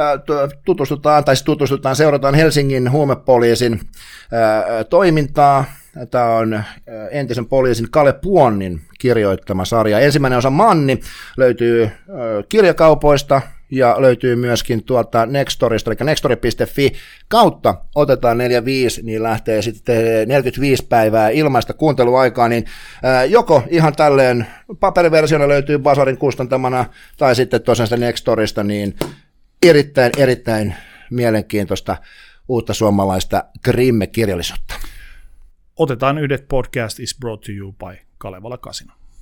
seurataan Helsingin huumepoliisin toimintaa. Tämä on entisen poliisin Kale Puonnin kirjoittama sarja. Ensimmäinen osa Manni löytyy kirjakaupoista ja löytyy myöskin tuolta Nextorista, eli nextori.fi kautta otetaan 45, niin lähtee sitten 45 päivää ilmaista kuunteluaikaa, niin joko ihan tälleen paperiversiona löytyy Basarin kustantamana, tai sitten tosiaan sitä Nextorista, niin erittäin mielenkiintoista uutta suomalaista Grimme-kirjallisuutta. Otetaan yhdet, podcast is brought to you by Kalevala Casino.